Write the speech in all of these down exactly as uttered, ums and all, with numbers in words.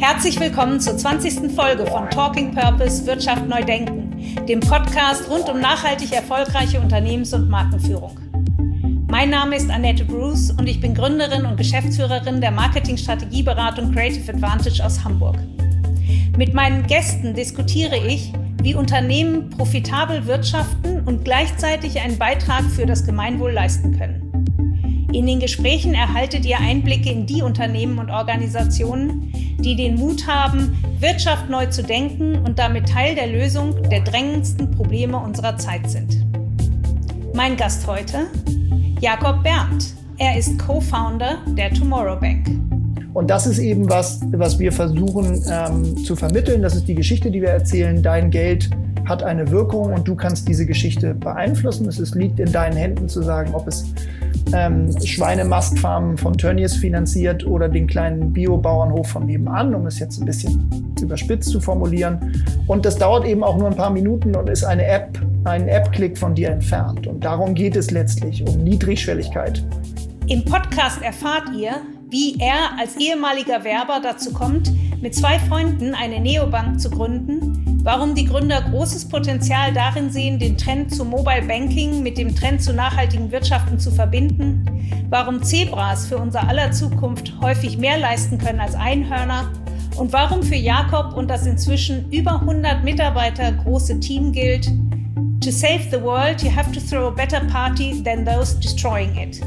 Herzlich willkommen zur zwanzigsten Folge von Talking Purpose – Wirtschaft neu denken, dem Podcast rund um nachhaltig erfolgreiche Unternehmens- und Markenführung. Mein Name ist Annette Bruce und ich bin Gründerin und Geschäftsführerin der Marketing-Strategieberatung Creative Advantage aus Hamburg. Mit meinen Gästen diskutiere ich, wie Unternehmen profitabel wirtschaften und gleichzeitig einen Beitrag für das Gemeinwohl leisten können. In den Gesprächen erhaltet ihr Einblicke in die Unternehmen und Organisationen, die den Mut haben, Wirtschaft neu zu denken und damit Teil der Lösung der drängendsten Probleme unserer Zeit sind. Mein Gast heute, Jakob Berndt. Er ist Co-Founder der Tomorrow Bank. Und das ist eben was, was wir versuchen ähm, zu vermitteln. Das ist die Geschichte, die wir erzählen. Dein Geld hat eine Wirkung und du kannst diese Geschichte beeinflussen. Es ist, liegt in deinen Händen zu sagen, ob es ähm, Schweinemastfarmen von Tönnies finanziert oder den kleinen Biobauernhof von nebenan, um es jetzt ein bisschen überspitzt zu formulieren. Und das dauert eben auch nur ein paar Minuten und ist eine App, ein App-Klick von dir entfernt. Und darum geht es letztlich, um Niedrigschwelligkeit. Im Podcast erfahrt ihr, wie er als ehemaliger Werber dazu kommt, mit zwei Freunden eine Neobank zu gründen, warum die Gründer großes Potenzial darin sehen, den Trend zu Mobile Banking mit dem Trend zu nachhaltigen Wirtschaften zu verbinden, warum Zebras für unser aller Zukunft häufig mehr leisten können als Einhörner und warum für Jakob und das inzwischen über hundert Mitarbeiter große Team gilt: To save the world, you have to throw a better party than those destroying it.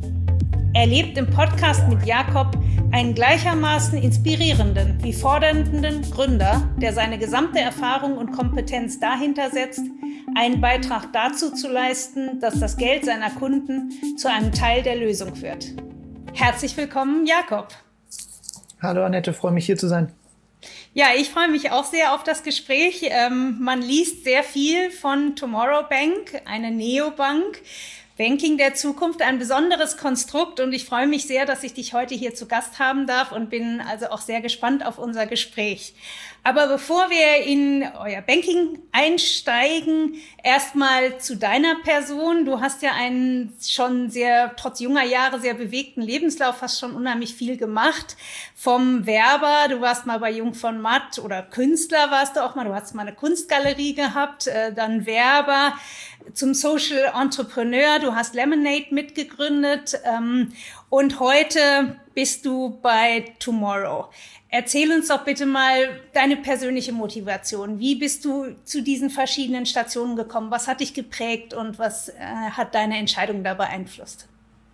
Erlebt im Podcast mit Jakob einen gleichermaßen inspirierenden wie fordernden Gründer, der seine gesamte Erfahrung und Kompetenz dahinter setzt, einen Beitrag dazu zu leisten, dass das Geld seiner Kunden zu einem Teil der Lösung wird. Herzlich willkommen, Jakob. Hallo Annette, freue mich hier zu sein. Ja, ich freue mich auch sehr auf das Gespräch. Ähm, man liest sehr viel von Tomorrow Bank, eine Neobank. Banking der Zukunft, ein besonderes Konstrukt, und ich freue mich sehr, dass ich dich heute hier zu Gast haben darf und bin also auch sehr gespannt auf unser Gespräch. Aber bevor wir in euer Banking einsteigen, erstmal zu deiner Person. Du hast ja einen schon sehr, trotz junger Jahre, sehr bewegten Lebenslauf, hast schon unheimlich viel gemacht. Vom Werber, du warst mal bei Jung von Matt, oder Künstler warst du auch mal, du hast mal eine Kunstgalerie gehabt, äh, dann Werber, zum Social Entrepreneur, du hast Lemonade mitgegründet ähm, und heute bist du bei Tomorrow. Erzähl uns doch bitte mal deine persönliche Motivation. Wie bist du zu diesen verschiedenen Stationen gekommen? Was hat dich geprägt und was äh, hat deine Entscheidung da beeinflusst?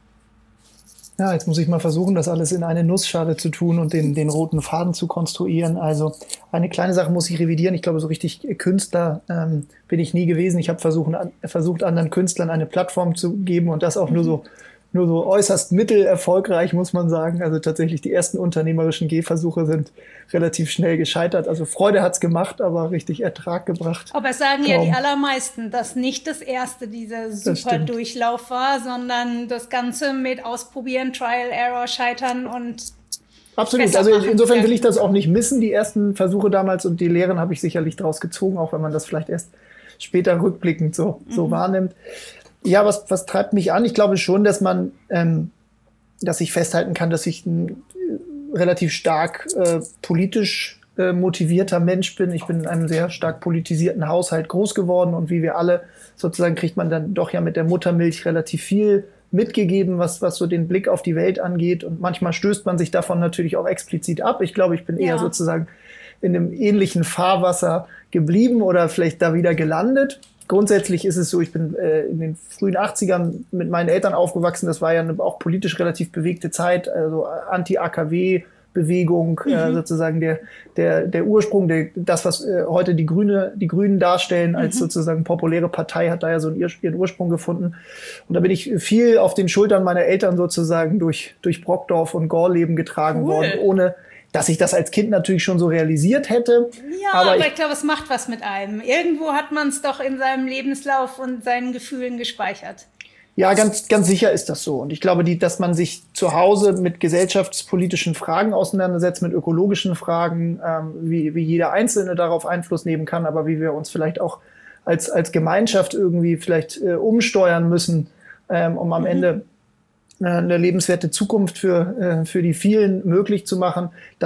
Ja, jetzt muss ich mal versuchen, das alles in eine Nussschale zu tun und den, den roten Faden zu konstruieren. Also eine kleine Sache muss ich revidieren. Ich glaube, so richtig Künstler ähm, bin ich nie gewesen. Ich habe versucht, an, versucht, anderen Künstlern eine Plattform zu geben und das auch mhm. nur so nur so äußerst mittelerfolgreich, muss man sagen. Also tatsächlich die ersten unternehmerischen Gehversuche sind relativ schnell gescheitert. Also Freude hat's gemacht, aber richtig Ertrag gebracht. Aber es sagen Kaum. ja die allermeisten, dass nicht das erste dieser super Durchlauf war, sondern das Ganze mit Ausprobieren, Trial, Error, Scheitern und Absolut. Also insofern will ich das auch nicht missen, die ersten Versuche damals, und die Lehren habe ich sicherlich daraus gezogen, auch wenn man das vielleicht erst später rückblickend so, so mhm. wahrnimmt. Ja, was, was treibt mich an? Ich glaube schon, dass man, ähm, dass ich festhalten kann, dass ich ein relativ stark äh, politisch äh, motivierter Mensch bin. Ich bin in einem sehr stark politisierten Haushalt groß geworden, und wie wir alle sozusagen kriegt man dann doch ja mit der Muttermilch relativ viel mitgegeben, was, was so den Blick auf die Welt angeht. Und manchmal stößt man sich davon natürlich auch explizit ab. Ich glaube, ich bin eher ja. sozusagen in einem ähnlichen Fahrwasser geblieben oder vielleicht da wieder gelandet. Grundsätzlich ist es so, ich bin äh, in den frühen achtzigern mit meinen Eltern aufgewachsen. Das war ja eine auch politisch relativ bewegte Zeit, also Anti-A K W-Bewegung, mhm. äh, sozusagen der der der Ursprung, der, das, was äh, heute die Grüne, die Grünen darstellen als mhm. sozusagen populäre Partei, hat da ja so einen, ihren Ursprung gefunden. Und da bin ich viel auf den Schultern meiner Eltern sozusagen durch durch Brockdorf und Gorleben getragen cool. worden, ohne dass ich das als Kind natürlich schon so realisiert hätte. Ja, aber, aber ich, ich glaube, es macht was mit einem. Irgendwo hat man es doch in seinem Lebenslauf und seinen Gefühlen gespeichert. Ja, ganz, ganz sicher ist das so. Und ich glaube, die, dass man sich zu Hause mit gesellschaftspolitischen Fragen auseinandersetzt, mit ökologischen Fragen, ähm, wie, wie jeder Einzelne darauf Einfluss nehmen kann, aber wie wir uns vielleicht auch als, als Gemeinschaft irgendwie vielleicht äh, umsteuern müssen, ähm, um am mhm. Ende eine lebenswerte Zukunft für, für die vielen möglich zu machen. Das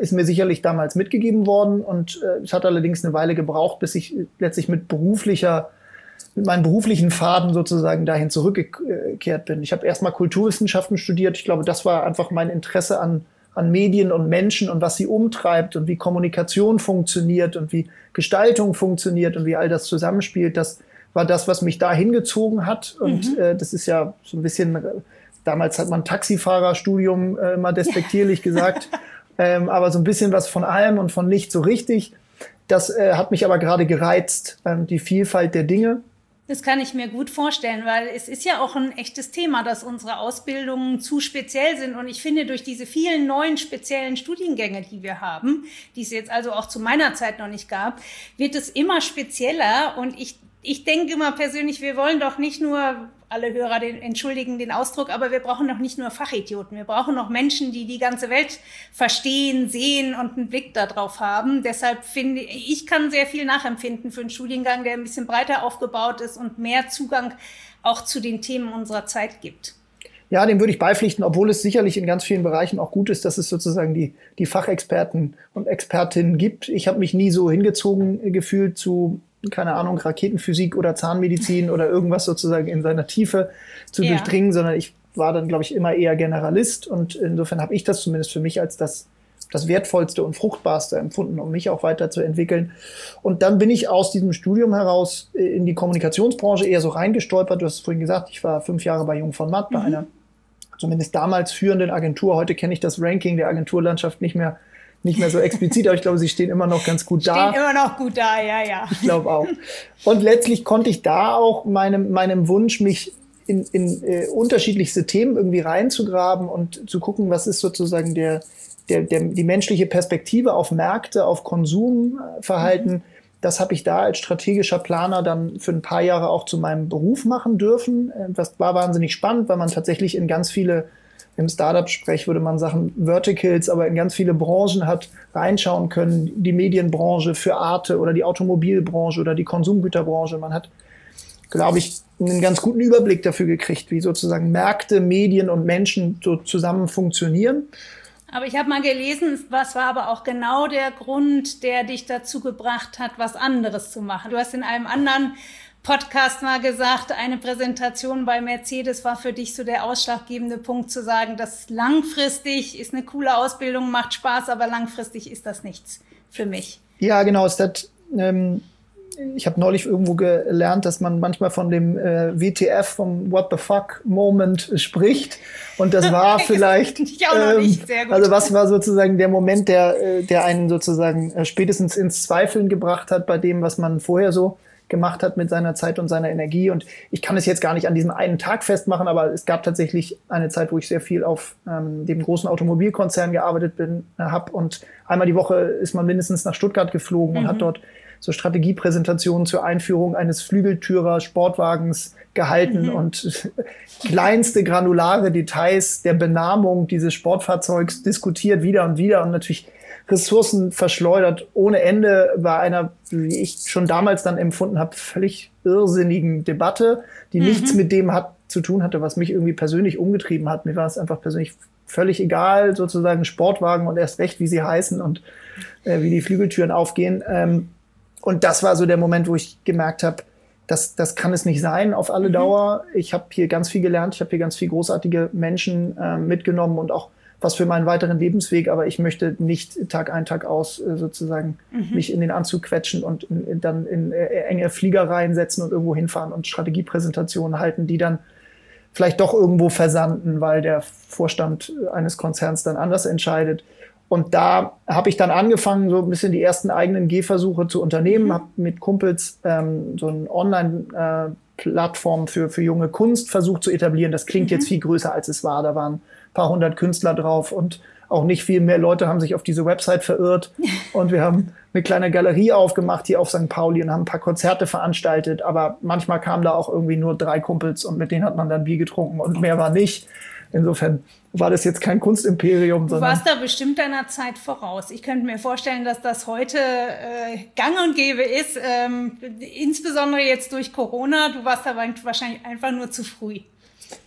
ist mir sicherlich damals mitgegeben worden und äh, es hat allerdings eine Weile gebraucht, bis ich letztlich mit beruflicher, mit meinen beruflichen Faden sozusagen dahin zurückgekehrt bin. Ich habe erstmal Kulturwissenschaften studiert. Ich glaube, das war einfach mein Interesse an, an Medien und Menschen und was sie umtreibt und wie Kommunikation funktioniert und wie Gestaltung funktioniert und wie all das zusammenspielt. Das war das, was mich da hingezogen hat. Und mhm. äh, das ist ja so ein bisschen, äh, damals hat man Taxifahrerstudium äh, mal despektierlich gesagt, ähm, aber so ein bisschen was von allem und von nicht so richtig. Das äh, hat mich aber gerade gereizt, ähm, die Vielfalt der Dinge. Das kann ich mir gut vorstellen, weil es ist ja auch ein echtes Thema, dass unsere Ausbildungen zu speziell sind. Und ich finde, durch diese vielen neuen speziellen Studiengänge, die wir haben, die es jetzt also auch zu meiner Zeit noch nicht gab, wird es immer spezieller. Und ich, ich denke immer persönlich, wir wollen doch nicht nur, alle Hörer den, entschuldigen den Ausdruck, aber wir brauchen doch nicht nur Fachidioten. Wir brauchen noch Menschen, die die ganze Welt verstehen, sehen und einen Blick darauf haben. Deshalb finde ich, ich kann sehr viel nachempfinden für einen Studiengang, der ein bisschen breiter aufgebaut ist und mehr Zugang auch zu den Themen unserer Zeit gibt. Ja, dem würde ich beipflichten, obwohl es sicherlich in ganz vielen Bereichen auch gut ist, dass es sozusagen die, die Fachexperten und Expertinnen gibt. Ich habe mich nie so hingezogen gefühlt zu, keine Ahnung, Raketenphysik oder Zahnmedizin oder irgendwas sozusagen in seiner Tiefe zu ja. durchdringen, sondern ich war dann, glaube ich, immer eher Generalist und insofern habe ich das zumindest für mich als das, das Wertvollste und Fruchtbarste empfunden, um mich auch weiterzuentwickeln. Und dann bin ich aus diesem Studium heraus in die Kommunikationsbranche eher so reingestolpert. Du hast es vorhin gesagt, ich war fünf Jahre bei Jung von Matt, bei mhm. einer zumindest damals führenden Agentur. Heute kenne ich das Ranking der Agenturlandschaft nicht mehr Nicht mehr so explizit, aber ich glaube, sie stehen immer noch ganz gut da. Stehen immer noch gut da, ja, ja. Ich glaube auch. Und letztlich konnte ich da auch meinem, meinem Wunsch, mich in, in äh, unterschiedlichste Themen irgendwie reinzugraben und zu gucken, was ist sozusagen der, der, der, die menschliche Perspektive auf Märkte, auf Konsumverhalten. Mhm. Das habe ich da als strategischer Planer dann für ein paar Jahre auch zu meinem Beruf machen dürfen. Das war wahnsinnig spannend, weil man tatsächlich in ganz viele, im Startup-Sprech würde man sagen Verticals, aber in ganz viele Branchen hat reinschauen können. Die Medienbranche für Arte oder die Automobilbranche oder die Konsumgüterbranche. Man hat, glaube ich, einen ganz guten Überblick dafür gekriegt, wie sozusagen Märkte, Medien und Menschen so zusammen funktionieren. Aber ich habe mal gelesen, was war aber auch genau der Grund, der dich dazu gebracht hat, was anderes zu machen. Du hast in einem anderen Podcast mal gesagt, eine Präsentation bei Mercedes war für dich so der ausschlaggebende Punkt zu sagen, dass langfristig ist eine coole Ausbildung, macht Spaß, aber langfristig ist das nichts für mich. Ja, genau. Es hat, ähm, ich habe neulich irgendwo gelernt, dass man manchmal von dem äh, W T F, vom What the fuck Moment spricht. Und das war vielleicht, ich auch noch nicht. Sehr gut. Also was war sozusagen der Moment, der, der einen sozusagen äh, spätestens ins Zweifeln gebracht hat bei dem, was man vorher so gemacht hat mit seiner Zeit und seiner Energie. Und ich kann es jetzt gar nicht an diesem einen Tag festmachen, aber es gab tatsächlich eine Zeit, wo ich sehr viel auf ähm, dem großen Automobilkonzern gearbeitet bin, äh, habe. Und einmal die Woche ist man mindestens nach Stuttgart geflogen mhm. und hat dort so Strategiepräsentationen zur Einführung eines Flügeltürer-Sportwagens gehalten mhm. und kleinste granulare Details der Benahmung dieses Sportfahrzeugs diskutiert wieder und wieder und natürlich Ressourcen verschleudert ohne Ende bei einer, wie ich schon damals dann empfunden habe, völlig irrsinnigen Debatte, die mhm. nichts mit dem hat, zu tun hatte, was mich irgendwie persönlich umgetrieben hat. Mir war es einfach persönlich völlig egal, sozusagen Sportwagen und erst recht, wie sie heißen und äh, wie die Flügeltüren aufgehen. Ähm, und das war so der Moment, wo ich gemerkt habe, das, das kann es nicht sein auf alle mhm. Dauer. Ich habe hier ganz viel gelernt, ich habe hier ganz viel großartige Menschen äh, mitgenommen und auch was für meinen weiteren Lebensweg, aber ich möchte nicht Tag ein, Tag aus äh, sozusagen mhm. mich in den Anzug quetschen und in, in, dann in äh, enge Fliegereien setzen und irgendwo hinfahren und Strategiepräsentationen halten, die dann vielleicht doch irgendwo versanden, weil der Vorstand eines Konzerns dann anders entscheidet. Und da habe ich dann angefangen, so ein bisschen die ersten eigenen Gehversuche zu unternehmen, mhm. habe mit Kumpels ähm, so eine Online-Plattform äh, für, für junge Kunst versucht zu etablieren. Das klingt mhm. jetzt viel größer, als es war. Da waren paar hundert Künstler drauf und auch nicht viel mehr Leute haben sich auf diese Website verirrt. Und wir haben eine kleine Galerie aufgemacht hier auf Sankt Pauli und haben ein paar Konzerte veranstaltet. Aber manchmal kamen da auch irgendwie nur drei Kumpels und mit denen hat man dann Bier getrunken und mehr war nicht. Insofern war das jetzt kein Kunstimperium. Du warst da bestimmt deiner Zeit voraus. Ich könnte mir vorstellen, dass das heute äh, gang und gäbe ist, ähm, insbesondere jetzt durch Corona. Du warst da wahrscheinlich einfach nur zu früh.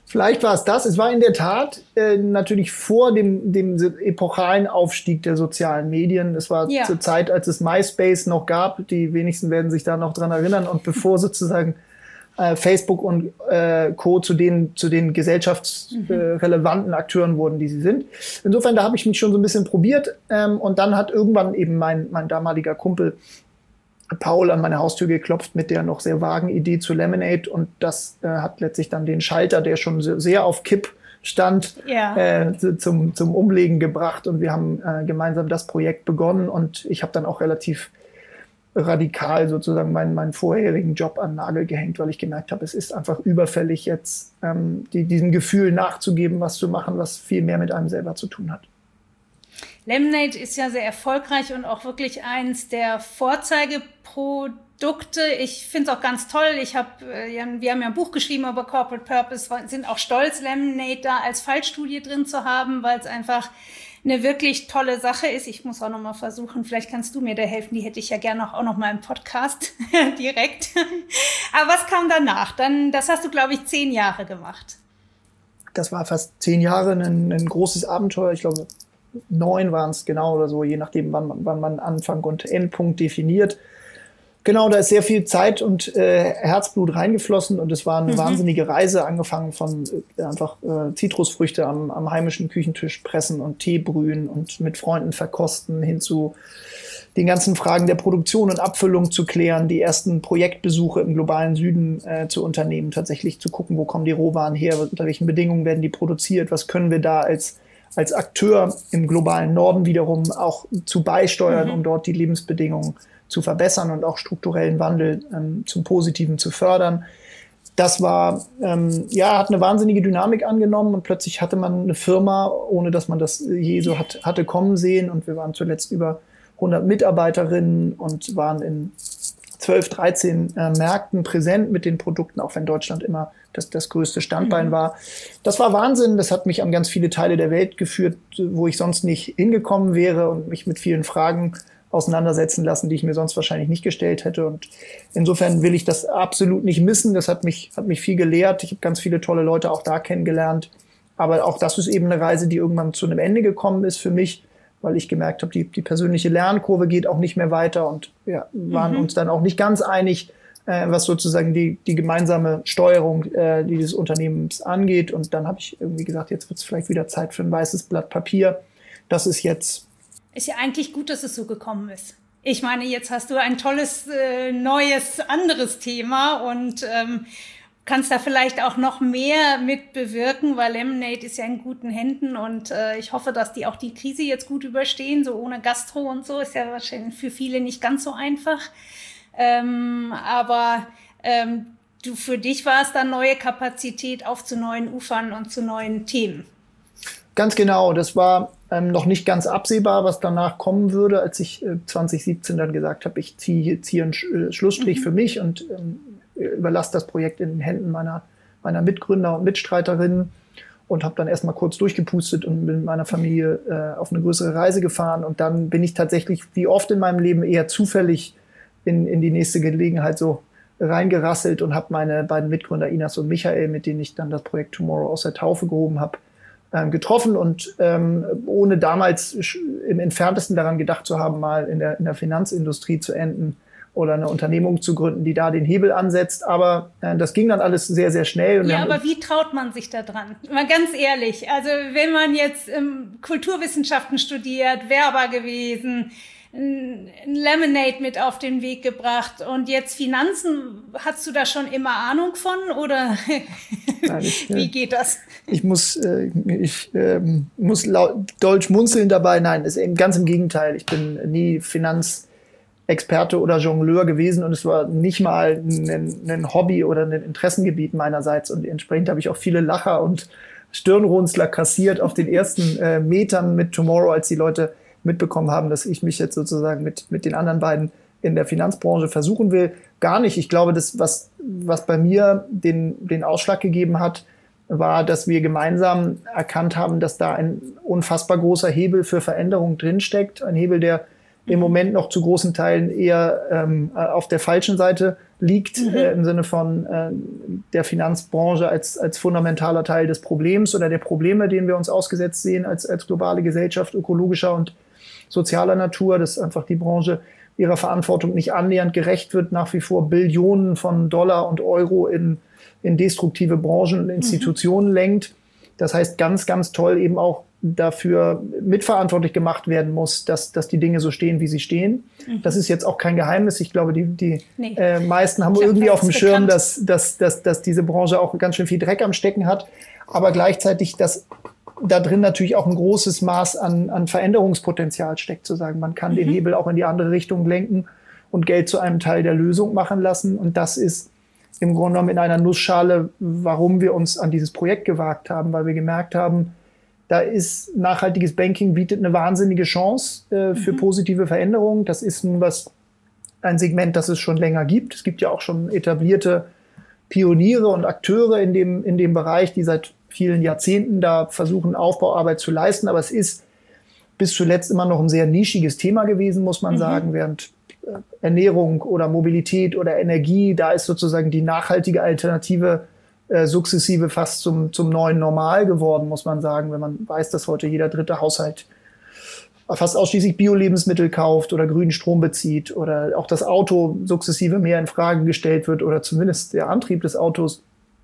Vielleicht war es das. Es war in der Tat äh, natürlich vor dem, dem epochalen Aufstieg der sozialen Medien. Es war ja. zur Zeit, als es MySpace noch gab. Die wenigsten werden sich da noch dran erinnern. Und bevor sozusagen äh, Facebook und äh, Co. zu den, zu den gesellschaftsrelevanten mhm. Akteuren wurden, die sie sind. Insofern, da habe ich mich schon so ein bisschen probiert. Ähm, und dann hat irgendwann eben mein, mein damaliger Kumpel Paul an meine Haustür geklopft mit der noch sehr vagen Idee zu Lemonade, und das äh, hat letztlich dann den Schalter, der schon sehr auf Kipp stand, ja. äh, zum, zum Umlegen gebracht, und wir haben äh, gemeinsam das Projekt begonnen, und ich habe dann auch relativ radikal sozusagen meinen, meinen vorherigen Job an den Nagel gehängt, weil ich gemerkt habe, es ist einfach überfällig jetzt ähm, die, diesem Gefühl nachzugeben, was zu machen, was viel mehr mit einem selber zu tun hat. Lemonade ist ja sehr erfolgreich und auch wirklich eins der Vorzeigeprodukte. Ich finde es auch ganz toll. Ich hab, wir haben ja ein Buch geschrieben über Corporate Purpose, sind auch stolz, Lemonade da als Fallstudie drin zu haben, weil es einfach eine wirklich tolle Sache ist. Ich muss auch noch mal versuchen, vielleicht kannst du mir da helfen. Die hätte ich ja gerne auch noch mal im Podcast direkt. Aber was kam danach? Dann, das hast du, glaube ich, zehn Jahre gemacht. Das war fast zehn Jahre ein, ein großes Abenteuer. Ich glaube, neun waren es genau oder so, je nachdem, wann man, wann man Anfang und Endpunkt definiert. Genau, da ist sehr viel Zeit und äh, Herzblut reingeflossen, und es war eine mhm. wahnsinnige Reise, angefangen von äh, einfach äh, Zitrusfrüchte am, am heimischen Küchentisch pressen und Tee brühen und mit Freunden verkosten, hin zu den ganzen Fragen der Produktion und Abfüllung zu klären, die ersten Projektbesuche im globalen Süden äh, zu unternehmen, tatsächlich zu gucken, wo kommen die Rohwaren her, unter welchen Bedingungen werden die produziert, was können wir da als als Akteur im globalen Norden wiederum auch zu beisteuern, mhm. um dort die Lebensbedingungen zu verbessern und auch strukturellen Wandel ähm, zum Positiven zu fördern. Das war, ähm, ja, hat eine wahnsinnige Dynamik angenommen, und plötzlich hatte man eine Firma, ohne dass man das je so hat, hatte kommen sehen, und wir waren zuletzt über hundert Mitarbeiterinnen und waren in zwölf, dreizehn äh, Märkten präsent mit den Produkten, auch wenn Deutschland immer das, das größte Standbein mhm. war. Das war Wahnsinn. Das hat mich an ganz viele Teile der Welt geführt, wo ich sonst nicht hingekommen wäre, und mich mit vielen Fragen auseinandersetzen lassen, die ich mir sonst wahrscheinlich nicht gestellt hätte. Und insofern will ich das absolut nicht missen. Das hat mich, hat mich viel gelehrt. Ich habe ganz viele tolle Leute auch da kennengelernt. Aber auch das ist eben eine Reise, die irgendwann zu einem Ende gekommen ist für mich, weil ich gemerkt habe, die, die persönliche Lernkurve geht auch nicht mehr weiter, und wir waren mhm. uns dann auch nicht ganz einig, äh, was sozusagen die, die gemeinsame Steuerung äh, dieses Unternehmens angeht. Und dann habe ich irgendwie gesagt, jetzt wird es vielleicht wieder Zeit für ein weißes Blatt Papier. Das ist jetzt... Ist ja eigentlich gut, dass es so gekommen ist. Ich meine, jetzt hast du ein tolles, äh, neues, anderes Thema, und ähm, kannst da vielleicht auch noch mehr mit bewirken, weil Lemonade ist ja in guten Händen, und äh, ich hoffe, dass die auch die Krise jetzt gut überstehen, so ohne Gastro und so, ist ja wahrscheinlich für viele nicht ganz so einfach. Ähm, aber ähm, du, für dich war es dann neue Kapazität auf zu neuen Ufern und zu neuen Themen. Ganz genau, das war ähm, noch nicht ganz absehbar, was danach kommen würde, als ich äh, zwanzig siebzehn dann gesagt habe, ich ziehe zieh einen Sch- Schlussstrich mhm. für mich und ähm, überlasse das Projekt in den Händen meiner, meiner Mitgründer und Mitstreiterinnen, und habe dann erstmal kurz durchgepustet und bin mit meiner Familie äh, auf eine größere Reise gefahren. Und dann bin ich tatsächlich, wie oft in meinem Leben, eher zufällig in, in die nächste Gelegenheit so reingerasselt und habe meine beiden Mitgründer Inas und Michael, mit denen ich dann das Projekt Tomorrow aus der Taufe gehoben habe, äh, getroffen, und ähm, ohne damals im Entferntesten daran gedacht zu haben, mal in der, in der Finanzindustrie zu enden oder eine Unternehmung zu gründen, die da den Hebel ansetzt. Aber äh, das ging dann alles sehr, sehr schnell. Und ja, aber wie traut man sich da dran? Mal ganz ehrlich, also wenn man jetzt ähm, Kulturwissenschaften studiert, Werber gewesen, ein Lemonade mit auf den Weg gebracht, und jetzt Finanzen, hast du da schon immer Ahnung von, oder Nein, ich, wie geht das? Ich muss, äh, ich äh, muss laut, doll schmunzeln dabei. Nein, ist eben ganz im Gegenteil. Ich bin nie Finanzexperte oder Jongleur gewesen, und es war nicht mal ein, ein Hobby oder ein Interessengebiet meinerseits, und entsprechend habe ich auch viele Lacher und Stirnrunzler kassiert auf den ersten äh, Metern mit Tomorrow, als die Leute mitbekommen haben, dass ich mich jetzt sozusagen mit, mit den anderen beiden in der Finanzbranche versuchen will. Gar nicht. Ich glaube, das, was, was bei mir den, den Ausschlag gegeben hat, war, dass wir gemeinsam erkannt haben, dass da ein unfassbar großer Hebel für Veränderung drinsteckt. Ein Hebel, der im Moment noch zu großen Teilen eher ähm, auf der falschen Seite liegt, mhm. äh, im Sinne von äh, der Finanzbranche als, als fundamentaler Teil des Problems oder der Probleme, denen wir uns ausgesetzt sehen als, als globale Gesellschaft, ökologischer und sozialer Natur, dass einfach die Branche ihrer Verantwortung nicht annähernd gerecht wird, nach wie vor Billionen von Dollar und Euro in, in destruktive Branchen und Institutionen mhm. lenkt. Das heißt, ganz, ganz toll eben auch dafür mitverantwortlich gemacht werden muss, dass, dass die Dinge so stehen, wie sie stehen. Mhm. Das ist jetzt auch kein Geheimnis. Ich glaube, die, die nee. äh, meisten haben glaub, irgendwie auf dem Schirm, dass, dass, dass, dass diese Branche auch ganz schön viel Dreck am Stecken hat. Aber gleichzeitig, dass da drin natürlich auch ein großes Maß an, an Veränderungspotenzial steckt, zu sagen, man kann mhm. den Hebel auch in die andere Richtung lenken und Geld zu einem Teil der Lösung machen lassen. Und das ist im Grunde genommen in einer Nussschale, warum wir uns an dieses Projekt gewagt haben, weil wir gemerkt haben, da ist nachhaltiges Banking bietet eine wahnsinnige Chance äh, für mhm. positive Veränderungen. Das ist nun was, ein Segment, das es schon länger gibt. Es gibt ja auch schon etablierte Pioniere und Akteure in dem, in dem Bereich, die seit vielen Jahrzehnten da versuchen, Aufbauarbeit zu leisten. Aber es ist bis zuletzt immer noch ein sehr nischiges Thema gewesen, muss man mhm. sagen, während äh, Ernährung oder Mobilität oder Energie, da ist sozusagen die nachhaltige Alternative Äh, sukzessive fast zum, zum neuen Normal geworden, muss man sagen, wenn man weiß, dass heute jeder dritte Haushalt fast ausschließlich Bio-Lebensmittel kauft oder grünen Strom bezieht oder auch das Auto sukzessive mehr in Frage gestellt wird oder zumindest der Antrieb des Autos,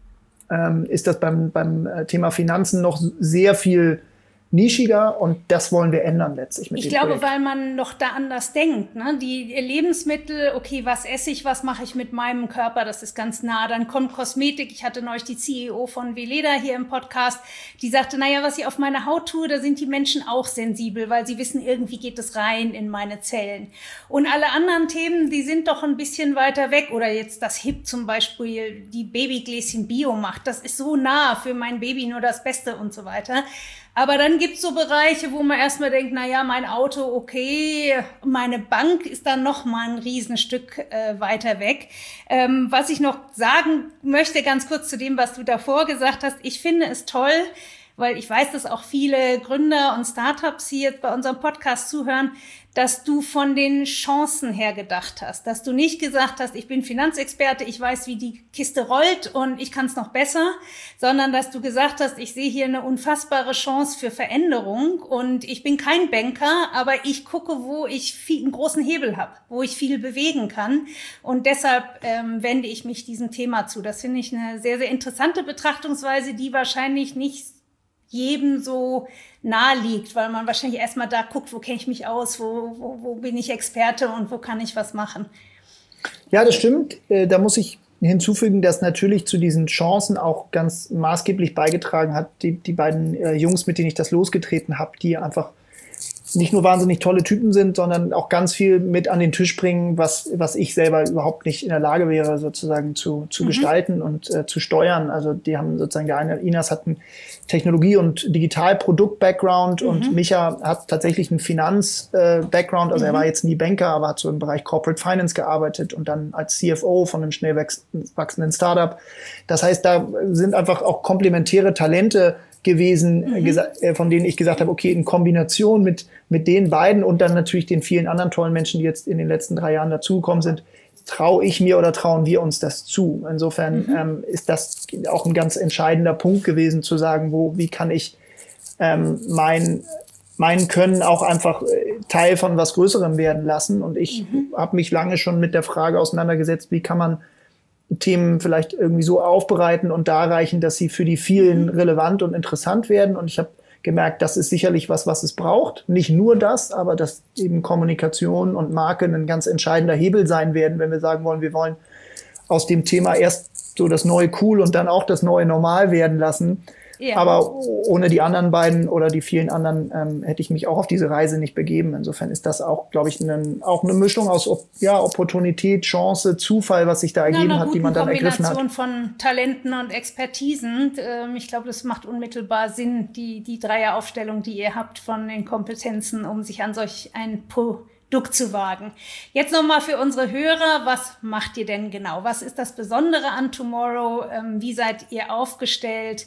ähm, ist das beim, beim Thema Finanzen noch sehr viel nischiger und das wollen wir ändern letztlich mit dem Ich glaube, Projekt. weil man noch da anders denkt. Ne? Die Lebensmittel, okay, was esse ich, was mache ich mit meinem Körper, das ist ganz nah. Dann kommt Kosmetik. Ich hatte neulich die C E O von Veleda hier im Podcast, die sagte, naja, was ich auf meine Haut tue, da sind die Menschen auch sensibel, weil sie wissen, irgendwie geht es rein in meine Zellen. Und alle anderen Themen, die sind doch ein bisschen weiter weg. Oder jetzt das H I P zum Beispiel, die Babygläschen Bio macht, das ist so nah für mein Baby, nur das Beste und so weiter. Aber dann gibt's so Bereiche, wo man erstmal denkt, na ja, mein Auto, okay, meine Bank ist dann noch mal ein Riesenstück äh, weiter weg. Ähm, was ich noch sagen möchte, ganz kurz zu dem, was du davor gesagt hast, ich finde es toll, weil ich weiß, dass auch viele Gründer und Startups hier bei unserem Podcast zuhören, dass du von den Chancen her gedacht hast, dass du nicht gesagt hast, ich bin Finanzexperte, ich weiß, wie die Kiste rollt und ich kann es noch besser, sondern dass du gesagt hast, ich sehe hier eine unfassbare Chance für Veränderung und ich bin kein Banker, aber ich gucke, wo ich viel, einen großen Hebel habe, wo ich viel bewegen kann und deshalb ähm, wende ich mich diesem Thema zu. Das finde ich eine sehr, sehr interessante Betrachtungsweise, die wahrscheinlich nicht jedem so nahe liegt, weil man wahrscheinlich erstmal da guckt, wo kenne ich mich aus, wo, wo, wo bin ich Experte und wo kann ich was machen. Ja, das stimmt. Da muss ich hinzufügen, dass natürlich zu diesen Chancen auch ganz maßgeblich beigetragen hat, die, die beiden äh, Jungs, mit denen ich das losgetreten habe, die einfach nicht nur wahnsinnig tolle Typen sind, sondern auch ganz viel mit an den Tisch bringen, was, was ich selber überhaupt nicht in der Lage wäre, sozusagen zu, zu mhm. gestalten und äh, zu steuern. Also die haben sozusagen, der eine, Inas hat einen Technologie- und Digital-Produkt-Background mhm. und Micha hat tatsächlich einen Finanz-Background. Äh, also mhm. er war jetzt nie Banker, aber hat so im Bereich Corporate Finance gearbeitet und dann als C F O von einem schnell wachsenden Startup. Das heißt, da sind einfach auch komplementäre Talente gewesen, mhm. gesa- von denen ich gesagt habe, okay, in Kombination mit mit den beiden und dann natürlich den vielen anderen tollen Menschen, die jetzt in den letzten drei Jahren dazugekommen sind, traue ich mir oder trauen wir uns das zu. Insofern mhm. ähm, ist das auch ein ganz entscheidender Punkt gewesen, zu sagen, wo, wie kann ich ähm, mein mein Können auch einfach Teil von was Größerem werden lassen. Und ich mhm. habe mich lange schon mit der Frage auseinandergesetzt, wie kann man Themen vielleicht irgendwie so aufbereiten und darreichen, dass sie für die vielen relevant und interessant werden. Und ich habe gemerkt, das ist sicherlich was, was es braucht. Nicht nur das, aber dass eben Kommunikation und Marke ein ganz entscheidender Hebel sein werden, wenn wir sagen wollen, wir wollen aus dem Thema erst so das neue Cool und dann auch das neue Normal werden lassen. Ja. Aber ohne die anderen beiden oder die vielen anderen ähm, hätte ich mich auch auf diese Reise nicht begeben. Insofern ist das auch, glaube ich, eine, auch eine Mischung aus ja, Opportunität, Chance, Zufall, was sich da ergeben hat, die man dann ergriffen hat. Eine Kombination von Talenten und Expertisen. Ähm, ich glaube, das macht unmittelbar Sinn, die, die Dreieraufstellung, die ihr habt von den Kompetenzen, um sich an solch ein Produkt zu wagen. Jetzt nochmal für unsere Hörer, was macht ihr denn genau? Was ist das Besondere an Tomorrow? Ähm, wie seid ihr aufgestellt?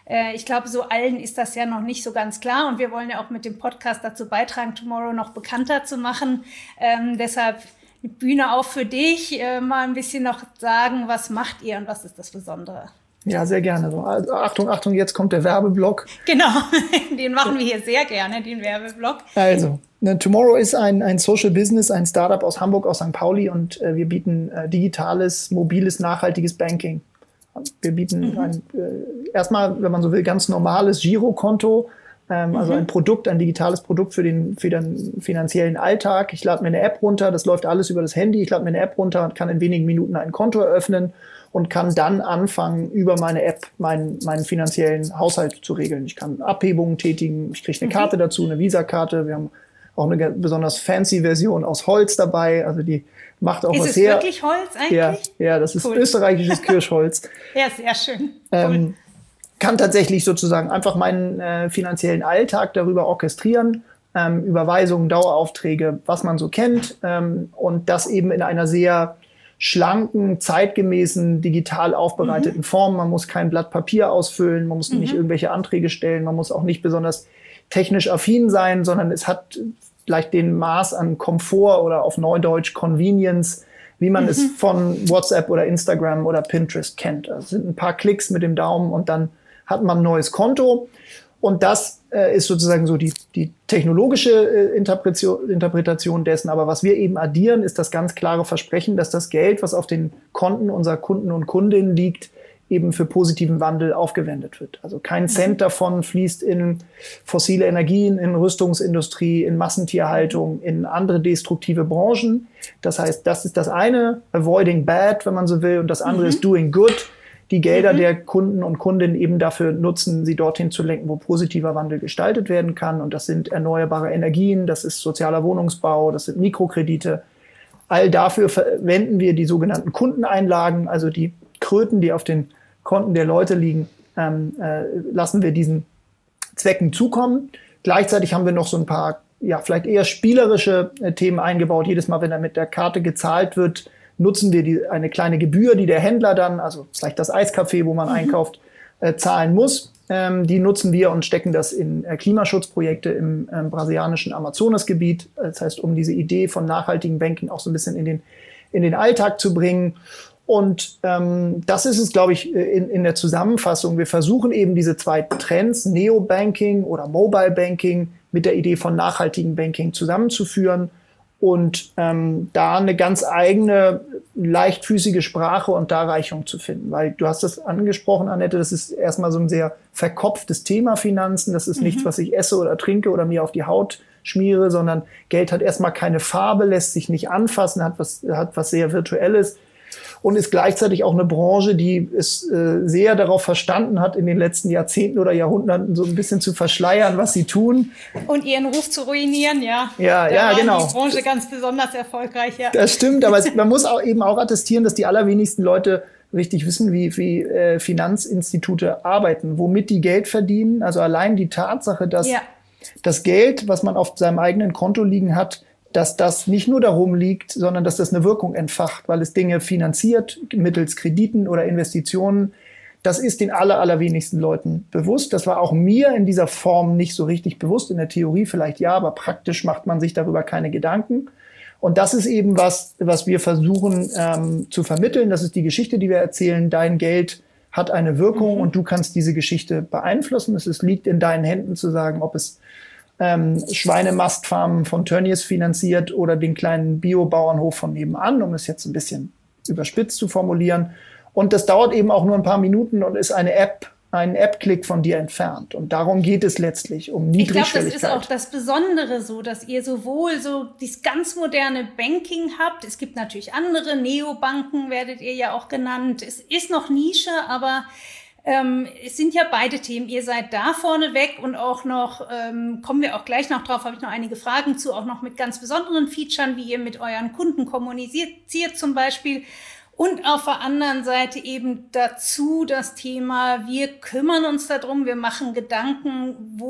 Äh, ich glaube, so allen ist das ja noch nicht so ganz klar und wir wollen ja auch mit dem Podcast dazu beitragen, Tomorrow noch bekannter zu machen. Ähm, deshalb Bühne auf für dich, äh, mal ein bisschen noch sagen, was macht ihr und was ist das Besondere? Ja, sehr gerne. So, also, Achtung, Achtung, jetzt kommt der Werbeblock. Genau, den machen wir hier sehr gerne, den Werbeblock. Also, ne, Tomorrow ist ein, ein Social Business, ein Startup aus Hamburg, aus Sankt Pauli und äh, wir bieten äh, digitales, mobiles, nachhaltiges Banking. Wir bieten mhm. ein, äh, erstmal, wenn man so will, ganz normales Girokonto, ähm, mhm. also ein Produkt, ein digitales Produkt für den, für den finanziellen Alltag. Ich lade mir eine App runter, das läuft alles über das Handy. Ich lade mir eine App runter und kann in wenigen Minuten ein Konto eröffnen und kann dann anfangen, über meine App meinen, meinen finanziellen Haushalt zu regeln. Ich kann Abhebungen tätigen, ich kriege eine mhm. Karte dazu, eine Visa-Karte. Wir haben auch eine besonders fancy Version aus Holz dabei, also die macht auch ist was es her. Wirklich Holz eigentlich? Ja, ja, das ist cool. Österreichisches Kirschholz. Ja, sehr schön. Ähm, cool. Kann tatsächlich sozusagen einfach meinen äh, finanziellen Alltag darüber orchestrieren, ähm, Überweisungen, Daueraufträge, was man so kennt, ähm, und das eben in einer sehr schlanken, zeitgemäßen, digital aufbereiteten mhm. Form. Man muss kein Blatt Papier ausfüllen, man muss mhm. nicht irgendwelche Anträge stellen, man muss auch nicht besonders technisch affin sein, sondern es hat vielleicht den Maß an Komfort oder auf Neudeutsch Convenience, wie man mhm. es von WhatsApp oder Instagram oder Pinterest kennt. Also es sind ein paar Klicks mit dem Daumen und dann hat man ein neues Konto. Und das äh, ist sozusagen so die, die technologische äh, Interpretation, Interpretation dessen. Aber was wir eben addieren, ist das ganz klare Versprechen, dass das Geld, was auf den Konten unserer Kunden und Kundinnen liegt, eben für positiven Wandel aufgewendet wird. Also kein Cent davon fließt in fossile Energien, in Rüstungsindustrie, in Massentierhaltung, in andere destruktive Branchen. Das heißt, das ist das eine, avoiding bad, wenn man so will, und das andere mhm. ist doing good. Die Gelder mhm. der Kunden und Kundinnen eben dafür nutzen, sie dorthin zu lenken, wo positiver Wandel gestaltet werden kann. Und das sind erneuerbare Energien, das ist sozialer Wohnungsbau, das sind Mikrokredite. All dafür verwenden wir die sogenannten Kundeneinlagen, also die Kröten, die auf den Konten der Leute liegen, ähm, äh, lassen wir diesen Zwecken zukommen. Gleichzeitig haben wir noch so ein paar, ja, vielleicht eher spielerische äh, Themen eingebaut. Jedes Mal, wenn da mit der Karte gezahlt wird, nutzen wir die, eine kleine Gebühr, die der Händler dann, also vielleicht das Eiscafé, wo man mhm. einkauft, äh, zahlen muss. Ähm, die nutzen wir und stecken das in äh, Klimaschutzprojekte im äh, brasilianischen Amazonasgebiet. Das heißt, um diese Idee von nachhaltigem Banking auch so ein bisschen in den, in den Alltag zu bringen. Und ähm, das ist es, glaube ich, in, in der Zusammenfassung. Wir versuchen eben diese zwei Trends, Neobanking oder Mobile Banking, mit der Idee von nachhaltigem Banking zusammenzuführen und ähm, da eine ganz eigene, leichtfüßige Sprache und Darreichung zu finden. Weil du hast das angesprochen, Annette, das ist erstmal so ein sehr verkopftes Thema Finanzen. Das ist mhm. nichts, was ich esse oder trinke oder mir auf die Haut schmiere, sondern Geld hat erstmal keine Farbe, lässt sich nicht anfassen, hat was, hat was sehr Virtuelles. Und ist gleichzeitig auch eine Branche, die es äh, sehr darauf verstanden hat, in den letzten Jahrzehnten oder Jahrhunderten so ein bisschen zu verschleiern, was sie tun. Und ihren Ruf zu ruinieren, ja. Ja, da ja, war genau. Die Branche ganz besonders erfolgreich, ja. Das stimmt, aber es, man muss auch eben auch attestieren, dass die allerwenigsten Leute richtig wissen, wie, wie äh, Finanzinstitute arbeiten, womit die Geld verdienen. Also allein die Tatsache, dass ja. das Geld, was man auf seinem eigenen Konto liegen hat, dass das nicht nur darum liegt, sondern dass das eine Wirkung entfacht, weil es Dinge finanziert mittels Krediten oder Investitionen. Das ist den aller, allerwenigsten Leuten bewusst. Das war auch mir in dieser Form nicht so richtig bewusst. In der Theorie vielleicht ja, aber praktisch macht man sich darüber keine Gedanken. Und das ist eben was, was wir versuchen ähm, zu vermitteln. Das ist die Geschichte, die wir erzählen. Dein Geld hat eine Wirkung mhm. und du kannst diese Geschichte beeinflussen. Es ist, liegt in deinen Händen zu sagen, ob es Ähm, Schweinemastfarmen von Tönnies finanziert oder den kleinen Biobauernhof von nebenan, um es jetzt ein bisschen überspitzt zu formulieren. Und das dauert eben auch nur ein paar Minuten und ist eine App, ein App-Klick von dir entfernt. Und darum geht es letztlich, um Niedrigschwelligkeit. Ich glaube, das ist auch das Besondere so, dass ihr sowohl so dieses ganz moderne Banking habt. Es gibt natürlich andere, Neobanken werdet ihr ja auch genannt. Es ist noch Nische, aber Ähm, es sind ja beide Themen. Ihr seid da vorne weg und auch noch, ähm, kommen wir auch gleich noch drauf, habe ich noch einige Fragen zu, auch noch mit ganz besonderen Features, wie ihr mit euren Kunden kommuniziert zum Beispiel. Und auf der anderen Seite eben dazu das Thema, wir kümmern uns darum, wir machen Gedanken, wo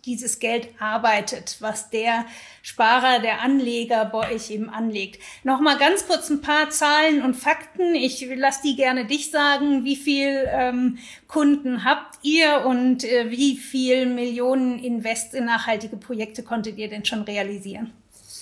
dieses Geld arbeitet, was der Sparer, der Anleger bei euch eben anlegt. Nochmal ganz kurz ein paar Zahlen und Fakten. Ich lasse die gerne dich sagen. Wie viel ähm, Kunden habt ihr und äh, wie viel Millionen Invest in nachhaltige Projekte konntet ihr denn schon realisieren?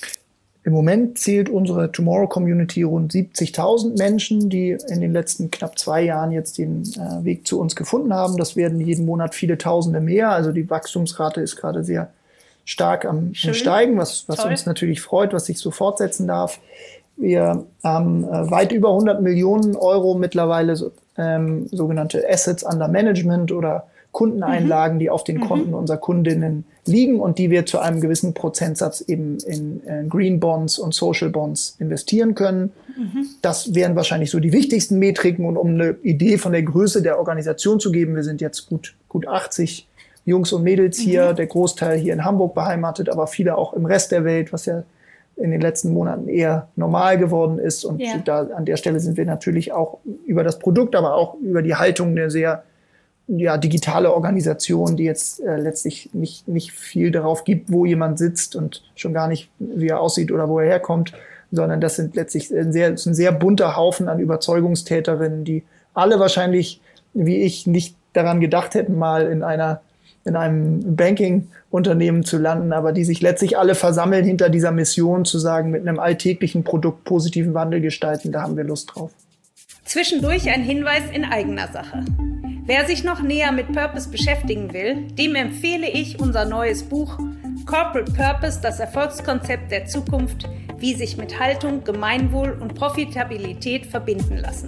Im Moment zählt unsere Tomorrow-Community rund siebzigtausend Menschen, die in den letzten knapp zwei Jahren jetzt den äh, Weg zu uns gefunden haben. Das werden jeden Monat viele Tausende mehr. Also die Wachstumsrate ist gerade sehr stark am, am Steigen, was, was uns natürlich freut, was sich so fortsetzen darf. Wir haben äh, weit über hundert Millionen Euro mittlerweile so, ähm, sogenannte Assets under Management oder Kundeneinlagen, mhm. die auf den mhm. Konten unserer Kundinnen liegen und die wir zu einem gewissen Prozentsatz eben in, in Green Bonds und Social Bonds investieren können. Mhm. Das wären wahrscheinlich so die wichtigsten Metriken. Und um eine Idee von der Größe der Organisation zu geben, wir sind jetzt gut, gut achtzig Jungs und Mädels hier, mhm. der Großteil hier in Hamburg beheimatet, aber viele auch im Rest der Welt, was ja in den letzten Monaten eher normal geworden ist. Und ja. da an der Stelle sind wir natürlich auch über das Produkt, aber auch über die Haltung eine sehr ja, digitale Organisation, die jetzt äh, letztlich nicht, nicht viel darauf gibt, wo jemand sitzt und schon gar nicht, wie er aussieht oder wo er herkommt, sondern das sind letztlich ein sehr, ein sehr bunter Haufen an Überzeugungstäterinnen, die alle wahrscheinlich, wie ich, nicht daran gedacht hätten, mal in einer, in einem Banking-Unternehmen zu landen, aber die sich letztlich alle versammeln hinter dieser Mission, zu sagen, mit einem alltäglichen Produkt positiven Wandel gestalten, da haben wir Lust drauf. Zwischendurch ein Hinweis in eigener Sache. Wer sich noch näher mit Purpose beschäftigen will, dem empfehle ich unser neues Buch Corporate Purpose, das Erfolgskonzept der Zukunft, wie sich mit Haltung, Gemeinwohl und Profitabilität verbinden lassen.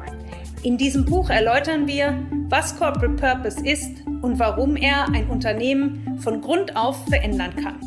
In diesem Buch erläutern wir, was Corporate Purpose ist und warum er ein Unternehmen von Grund auf verändern kann.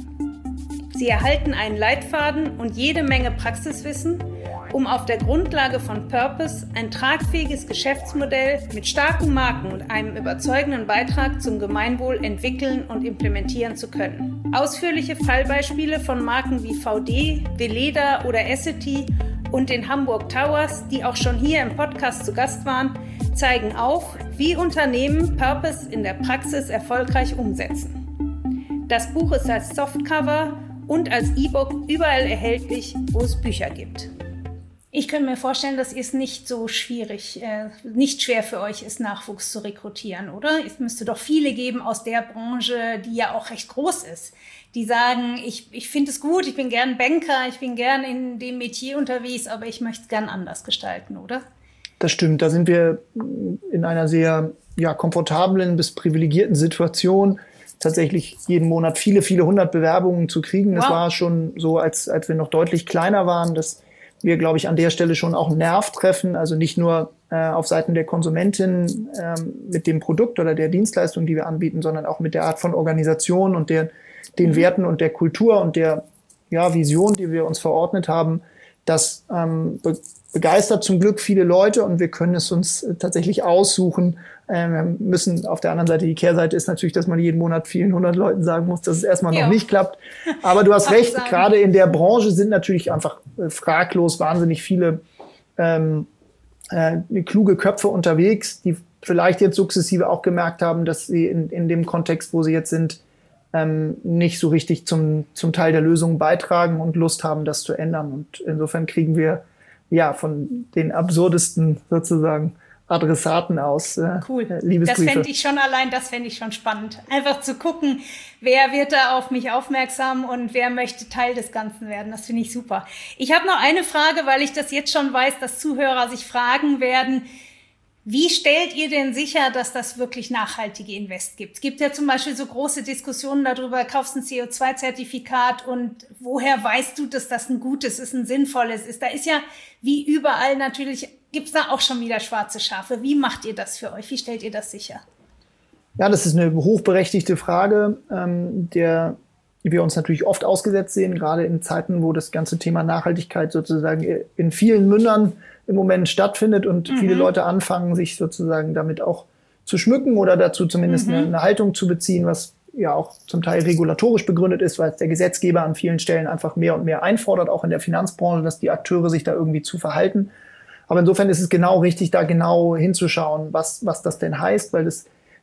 Sie erhalten einen Leitfaden und jede Menge Praxiswissen, um auf der Grundlage von Purpose ein tragfähiges Geschäftsmodell mit starken Marken und einem überzeugenden Beitrag zum Gemeinwohl entwickeln und implementieren zu können. Ausführliche Fallbeispiele von Marken wie V D, Veleda oder Essity und den Hamburg Towers, die auch schon hier im Podcast zu Gast waren, zeigen auf, wie Unternehmen Purpose in der Praxis erfolgreich umsetzen. Das Buch ist als Softcover und als E-Book überall erhältlich, wo es Bücher gibt. Ich könnte mir vorstellen, dass es nicht so schwierig, äh, nicht schwer für euch ist, Nachwuchs zu rekrutieren, oder? Es müsste doch viele geben aus der Branche, die ja auch recht groß ist, die sagen, ich, ich finde es gut, ich bin gern Banker, ich bin gern in dem Metier unterwegs, aber ich möchte es gern anders gestalten, oder? Das stimmt, da sind wir in einer sehr ja, komfortablen bis privilegierten Situation, tatsächlich jeden Monat viele, viele hundert Bewerbungen zu kriegen. Wow. Das war schon so, als, als wir noch deutlich kleiner waren, dass wir, glaube ich, an der Stelle schon auch einen Nerv treffen, also nicht nur äh, auf Seiten der Konsumentin ähm, mit dem Produkt oder der Dienstleistung, die wir anbieten, sondern auch mit der Art von Organisation und der, den mhm. Werten und der Kultur und der ja, Vision, die wir uns verordnet haben. Das ähm, be- begeistert zum Glück viele Leute und wir können es uns äh, tatsächlich aussuchen. Ähm, wir müssen auf der anderen Seite, die Kehrseite ist natürlich, dass man jeden Monat vielen hundert Leuten sagen muss, dass es erstmal ja. noch nicht klappt. Aber du hast recht, gerade in der Branche sind natürlich einfach äh, fraglos wahnsinnig viele ähm, äh, kluge Köpfe unterwegs, die vielleicht jetzt sukzessive auch gemerkt haben, dass sie in, in dem Kontext, wo sie jetzt sind, ähm, nicht so richtig zum, zum Teil der Lösung beitragen und Lust haben, das zu ändern. Und insofern kriegen wir ja von den absurdesten sozusagen Adressaten aus. Äh, cool. Liebesbriefe. Das fände ich schon allein, das fände ich schon spannend. Einfach zu gucken, wer wird da auf mich aufmerksam und wer möchte Teil des Ganzen werden. Das finde ich super. Ich habe noch eine Frage, weil ich das jetzt schon weiß, dass Zuhörer sich fragen werden, wie stellt ihr denn sicher, dass das wirklich nachhaltige Invest gibt? Es gibt ja zum Beispiel so große Diskussionen darüber, kaufst ein C O zwei Zertifikat und woher weißt du, dass das ein gutes ist, ein sinnvolles ist? Da ist ja wie überall natürlich, gibt es da auch schon wieder schwarze Schafe. Wie macht ihr das für euch? Wie stellt ihr das sicher? Ja, das ist eine hochberechtigte Frage, ähm, der wir uns natürlich oft ausgesetzt sehen, gerade in Zeiten, wo das ganze Thema Nachhaltigkeit sozusagen in vielen Mündern im Moment stattfindet und mhm. viele Leute anfangen, sich sozusagen damit auch zu schmücken oder dazu zumindest mhm. eine, eine Haltung zu beziehen, was ja auch zum Teil regulatorisch begründet ist, weil der Gesetzgeber an vielen Stellen einfach mehr und mehr einfordert, auch in der Finanzbranche, dass die Akteure sich da irgendwie zu verhalten. Aber insofern ist es genau richtig, da genau hinzuschauen, was, was das denn heißt, weil das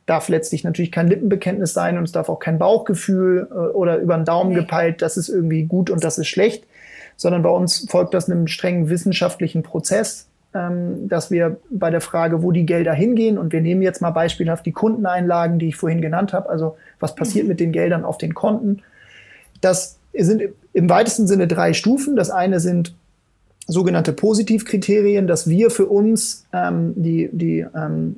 darf letztlich natürlich kein Lippenbekenntnis sein und es darf auch kein Bauchgefühl äh, oder über den Daumen nee. gepeilt, das ist irgendwie gut und das ist schlecht, sondern bei uns folgt das einem strengen wissenschaftlichen Prozess, ähm, dass wir bei der Frage, wo die Gelder hingehen, und wir nehmen jetzt mal beispielhaft die Kundeneinlagen, die ich vorhin genannt habe, also was passiert mhm. mit den Geldern auf den Konten, das sind im weitesten Sinne drei Stufen. Das eine sind sogenannte Positivkriterien, dass wir für uns ähm, die, die ähm,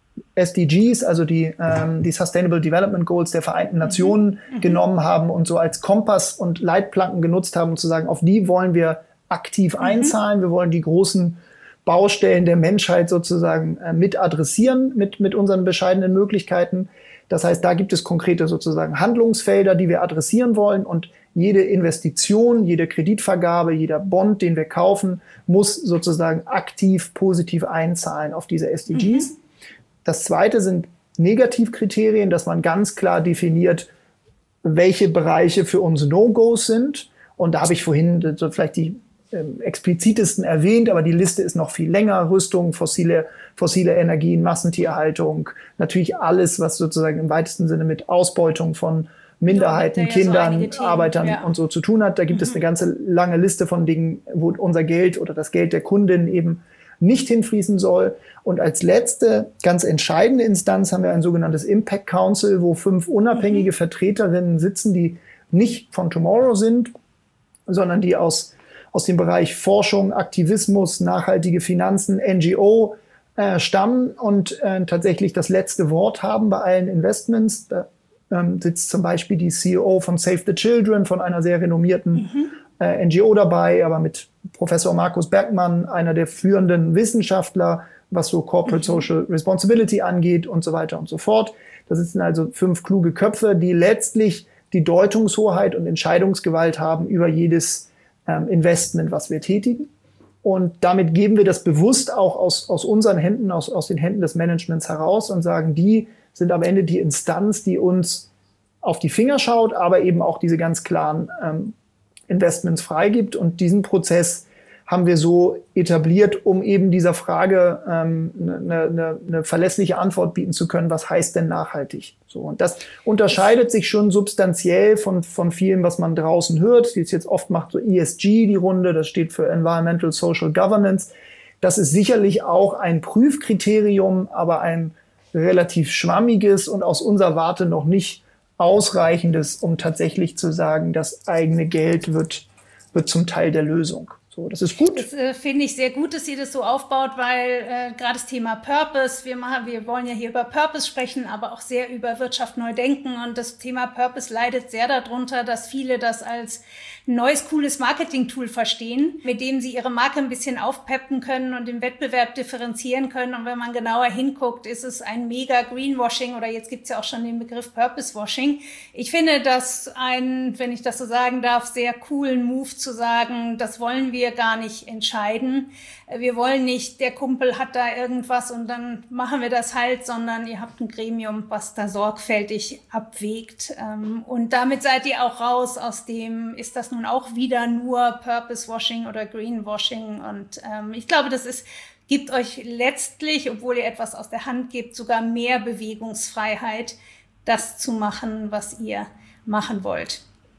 S D Gs, also die, ähm, die Sustainable Development Goals der Vereinten Nationen mhm. genommen haben und so als Kompass und Leitplanken genutzt haben, um zu sagen, auf die wollen wir aktiv mhm. einzahlen. Wir wollen die großen Baustellen der Menschheit sozusagen äh, mit adressieren, mit, mit unseren bescheidenen Möglichkeiten. Das heißt, da gibt es konkrete sozusagen Handlungsfelder, die wir adressieren wollen, und jede Investition, jede Kreditvergabe, jeder Bond, den wir kaufen, muss sozusagen aktiv positiv einzahlen auf diese S D Gs. Mhm. Das zweite sind Negativkriterien, dass man ganz klar definiert, welche Bereiche für uns No-Gos sind. Und da habe ich vorhin so vielleicht die ähm, explizitesten erwähnt, aber die Liste ist noch viel länger. Rüstung, fossile, fossile Energien, Massentierhaltung, natürlich alles, was sozusagen im weitesten Sinne mit Ausbeutung von Minderheiten, ja, Kindern, so Arbeitern ja. und so zu tun hat. Da gibt mhm. es eine ganze lange Liste von Dingen, wo unser Geld oder das Geld der Kundin eben nicht hinfließen soll. Und als letzte, ganz entscheidende Instanz haben wir ein sogenanntes Impact Council, wo fünf unabhängige mhm. Vertreterinnen sitzen, die nicht von Tomorrow sind, sondern die aus, aus dem Bereich Forschung, Aktivismus, nachhaltige Finanzen, N G O äh, stammen und äh, tatsächlich das letzte Wort haben bei allen Investments. Da ähm, sitzt zum Beispiel die C E O von Save the Children, von einer sehr renommierten mhm. äh, N G O dabei, aber mit Professor Markus Bergmann, einer der führenden Wissenschaftler, was so Corporate mhm. Social Responsibility angeht und so weiter und so fort. Da sitzen also fünf kluge Köpfe, die letztlich die Deutungshoheit und Entscheidungsgewalt haben über jedes ähm, Investment, was wir tätigen. Und damit geben wir das bewusst auch aus, aus unseren Händen, aus, aus den Händen des Managements heraus und sagen, die sind am Ende die Instanz, die uns auf die Finger schaut, aber eben auch diese ganz klaren ähm, Investments freigibt. Und diesen Prozess haben wir so etabliert, um eben dieser Frage ähm, eine, eine, eine verlässliche Antwort bieten zu können, was heißt denn nachhaltig? So, und das unterscheidet sich schon substanziell von, von vielem, was man draußen hört. Jetzt, jetzt oft macht so E S G die Runde, das steht für Environmental Social Governance. Das ist sicherlich auch ein Prüfkriterium, aber ein relativ schwammiges und aus unserer Warte noch nicht ausreichendes, um tatsächlich zu sagen, das eigene Geld wird, wird zum Teil der Lösung. So, das ist gut. Das äh, finde ich sehr gut, dass ihr das so aufbaut, weil äh, gerade das Thema Purpose, wir machen, wir wollen ja hier über Purpose sprechen, aber auch sehr über Wirtschaft neu denken, und das Thema Purpose leidet sehr darunter, dass viele das als neues, cooles Marketing-Tool verstehen, mit dem sie ihre Marke ein bisschen aufpeppen können und im Wettbewerb differenzieren können. Und wenn man genauer hinguckt, ist es ein mega Greenwashing, oder jetzt gibt's ja auch schon den Begriff Purpose-Washing. Ich finde das ein, wenn ich das so sagen darf, sehr coolen Move zu sagen, das wollen wir gar nicht entscheiden. Wir wollen nicht, der Kumpel hat da irgendwas und dann machen wir das halt, sondern ihr habt ein Gremium, was da sorgfältig abwägt. Und damit seid ihr auch raus aus dem, ist das nun auch wieder nur Purpose-Washing oder Greenwashing. Und ähm, ich glaube, das ist, gibt euch letztlich, obwohl ihr etwas aus der Hand gebt, sogar mehr Bewegungsfreiheit, das zu machen, was ihr machen wollt.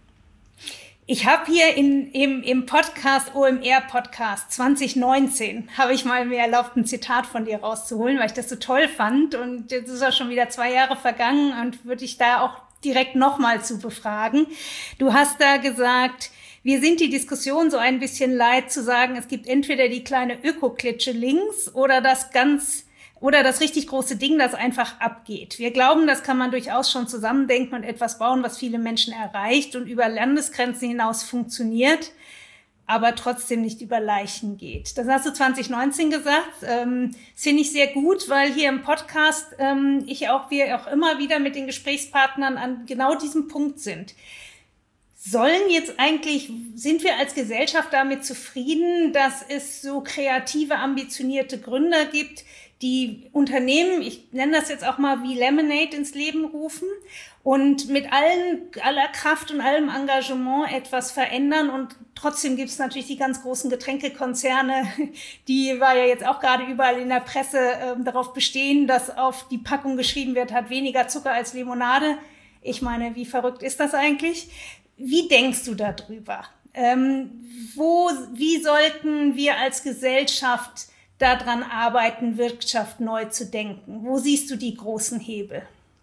Ich habe hier in, im, im Podcast, O M R-Podcast zwanzig neunzehn, habe ich mal mir erlaubt, ein Zitat von dir rauszuholen, weil ich das so toll fand. Und jetzt ist auch schon wieder zwei Jahre vergangen und würde ich da auch direkt nochmal zu befragen. Du hast da gesagt, wir sind die Diskussion so ein bisschen leid zu sagen, es gibt entweder die kleine Öko-Klitsche links oder das ganz Oder das richtig große Ding, das einfach abgeht. Wir glauben, das kann man durchaus schon zusammendenken und etwas bauen, was viele Menschen erreicht und über Landesgrenzen hinaus funktioniert, aber trotzdem nicht über Leichen geht. Das hast du zwanzig neunzehn gesagt. Ähm, das finde ich sehr gut, weil hier im Podcast ähm, ich auch, wir auch immer wieder mit den Gesprächspartnern an genau diesem Punkt sind. Sollen jetzt eigentlich, sind wir als Gesellschaft damit zufrieden, dass es so kreative, ambitionierte Gründer gibt, die Unternehmen, ich nenne das jetzt auch mal wie Lemonade, ins Leben rufen und mit allen, aller Kraft und allem Engagement etwas verändern. Und trotzdem gibt es natürlich die ganz großen Getränkekonzerne, die war ja jetzt auch gerade überall in der Presse äh, darauf bestehen, dass auf die Packung geschrieben wird, hat weniger Zucker als Limonade. Ich meine, wie verrückt ist das eigentlich? Wie denkst du darüber? Ähm, wo, wie sollten wir als Gesellschaft daran arbeiten, Wirtschaft neu zu denken? Wo siehst du die großen Hebel?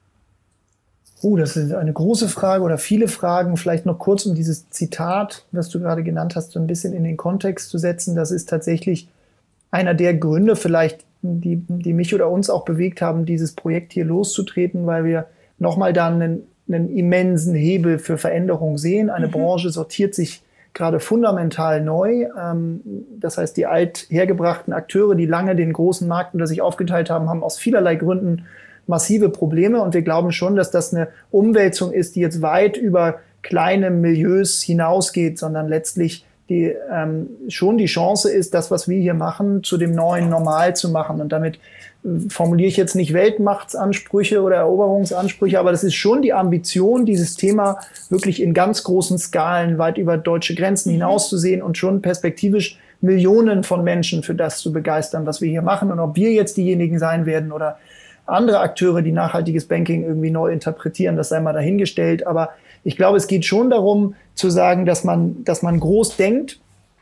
Oh, das ist eine große Frage oder viele Fragen. Vielleicht noch kurz, um dieses Zitat, das du gerade genannt hast, so ein bisschen in den Kontext zu setzen. Das ist tatsächlich einer der Gründe vielleicht, die, die mich oder uns auch bewegt haben, dieses Projekt hier loszutreten, weil wir nochmal da einen, einen immensen Hebel für Veränderung sehen. Eine mhm. Branche sortiert sich gerade fundamental neu. Das heißt, die althergebrachten Akteure, die lange den großen Markt unter sich aufgeteilt haben, haben aus vielerlei Gründen massive Probleme. Und wir glauben schon, dass das eine Umwälzung ist, die jetzt weit über kleine Milieus hinausgeht, sondern letztlich die ähm, schon die Chance ist, das, was wir hier machen, zu dem neuen Normal zu machen. Und damit äh, formuliere ich jetzt nicht Weltmachtsansprüche oder Eroberungsansprüche, aber das ist schon die Ambition, dieses Thema wirklich in ganz großen Skalen weit über deutsche Grenzen hinauszusehen und schon perspektivisch Millionen von Menschen für das zu begeistern, was wir hier machen. Und ob wir jetzt diejenigen sein werden oder andere Akteure, die nachhaltiges Banking irgendwie neu interpretieren, das sei mal dahingestellt. Aber ich glaube, es geht schon darum zu sagen, dass man, dass man groß denkt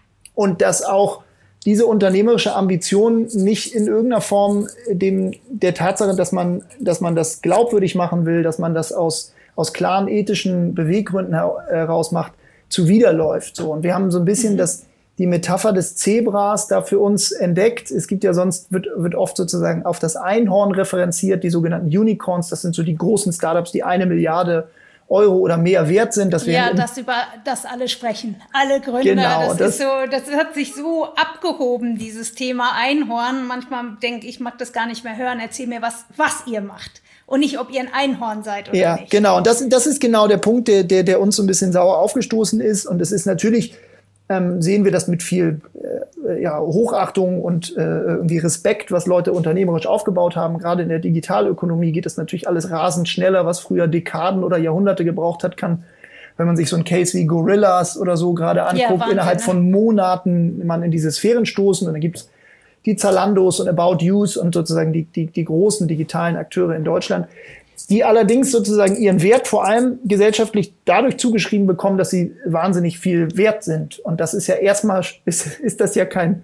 und dass auch diese unternehmerische Ambition nicht in irgendeiner Form dem, der Tatsache, dass man, dass man das glaubwürdig machen will, dass man das aus, aus klaren ethischen Beweggründen heraus macht, zuwiderläuft. So. Und wir haben so ein bisschen das, die Metapher des Zebras da für uns entdeckt. Es gibt ja sonst, wird, wird oft sozusagen auf das Einhorn referenziert, die sogenannten Unicorns. Das sind so die großen Startups, die eine Milliarde Euro oder mehr wert sind. Dass wir ja, dass über das alle sprechen. Alle Gründer. Genau, das, das, ist so, das hat sich so abgehoben, dieses Thema Einhorn. Manchmal denke ich, mag das gar nicht mehr hören. Erzähl mir, was, was ihr macht. Und nicht, ob ihr ein Einhorn seid oder ja, nicht. Ja, genau. Und das, das ist genau der Punkt, der, der, der uns so ein bisschen sauer aufgestoßen ist. Und es ist natürlich, ähm, sehen wir das mit viel äh, ja, Hochachtung und äh, irgendwie Respekt, was Leute unternehmerisch aufgebaut haben. Gerade in der Digitalökonomie geht das natürlich alles rasend schneller, was früher Dekaden oder Jahrhunderte gebraucht hat, kann, wenn man sich so ein Case wie Gorillas oder so gerade anguckt, ja, Wahnsinn, innerhalb von Monaten man in diese Sphären stoßen. Und dann gibt's die Zalandos und About You's und sozusagen die, die, die großen digitalen Akteure in Deutschland, die allerdings sozusagen ihren Wert vor allem gesellschaftlich dadurch zugeschrieben bekommen, dass sie wahnsinnig viel wert sind. Und das ist ja erstmal, ist, ist das ja kein,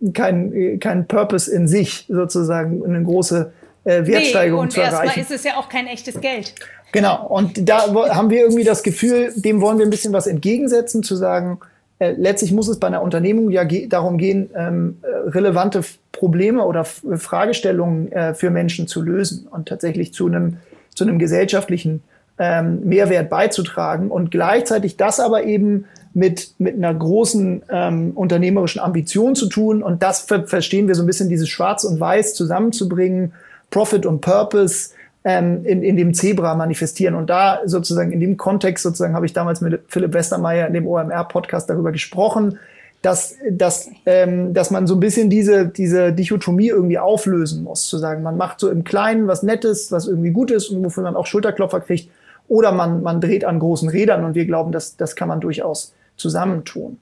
kein, kein Purpose in sich, sozusagen eine große äh, Wertsteigerung nee, zu erreichen. Und erstmal ist es ja auch kein echtes Geld. Genau. Und da haben wir irgendwie das Gefühl, dem wollen wir ein bisschen was entgegensetzen, zu sagen, äh, letztlich muss es bei einer Unternehmung ja ge- darum gehen, ähm, relevante Probleme oder F- Fragestellungen äh, für Menschen zu lösen und tatsächlich zu einem zu einem gesellschaftlichen ähm, Mehrwert beizutragen und gleichzeitig das aber eben mit mit einer großen ähm, unternehmerischen Ambition zu tun. Und das ver- verstehen wir so ein bisschen, dieses Schwarz und Weiß zusammenzubringen, Profit und Purpose ähm, in, in dem Zebra manifestieren. Und da sozusagen in dem Kontext sozusagen habe ich damals mit Philipp Westermeier in dem O M R-Podcast darüber gesprochen, dass, dass, ähm, dass man so ein bisschen diese, diese Dichotomie irgendwie auflösen muss, zu sagen, man macht so im Kleinen was Nettes, was irgendwie gut ist und wofür man auch Schulterklopfer kriegt, oder man, man dreht an großen Rädern, und wir glauben, dass, das kann man durchaus zusammentun.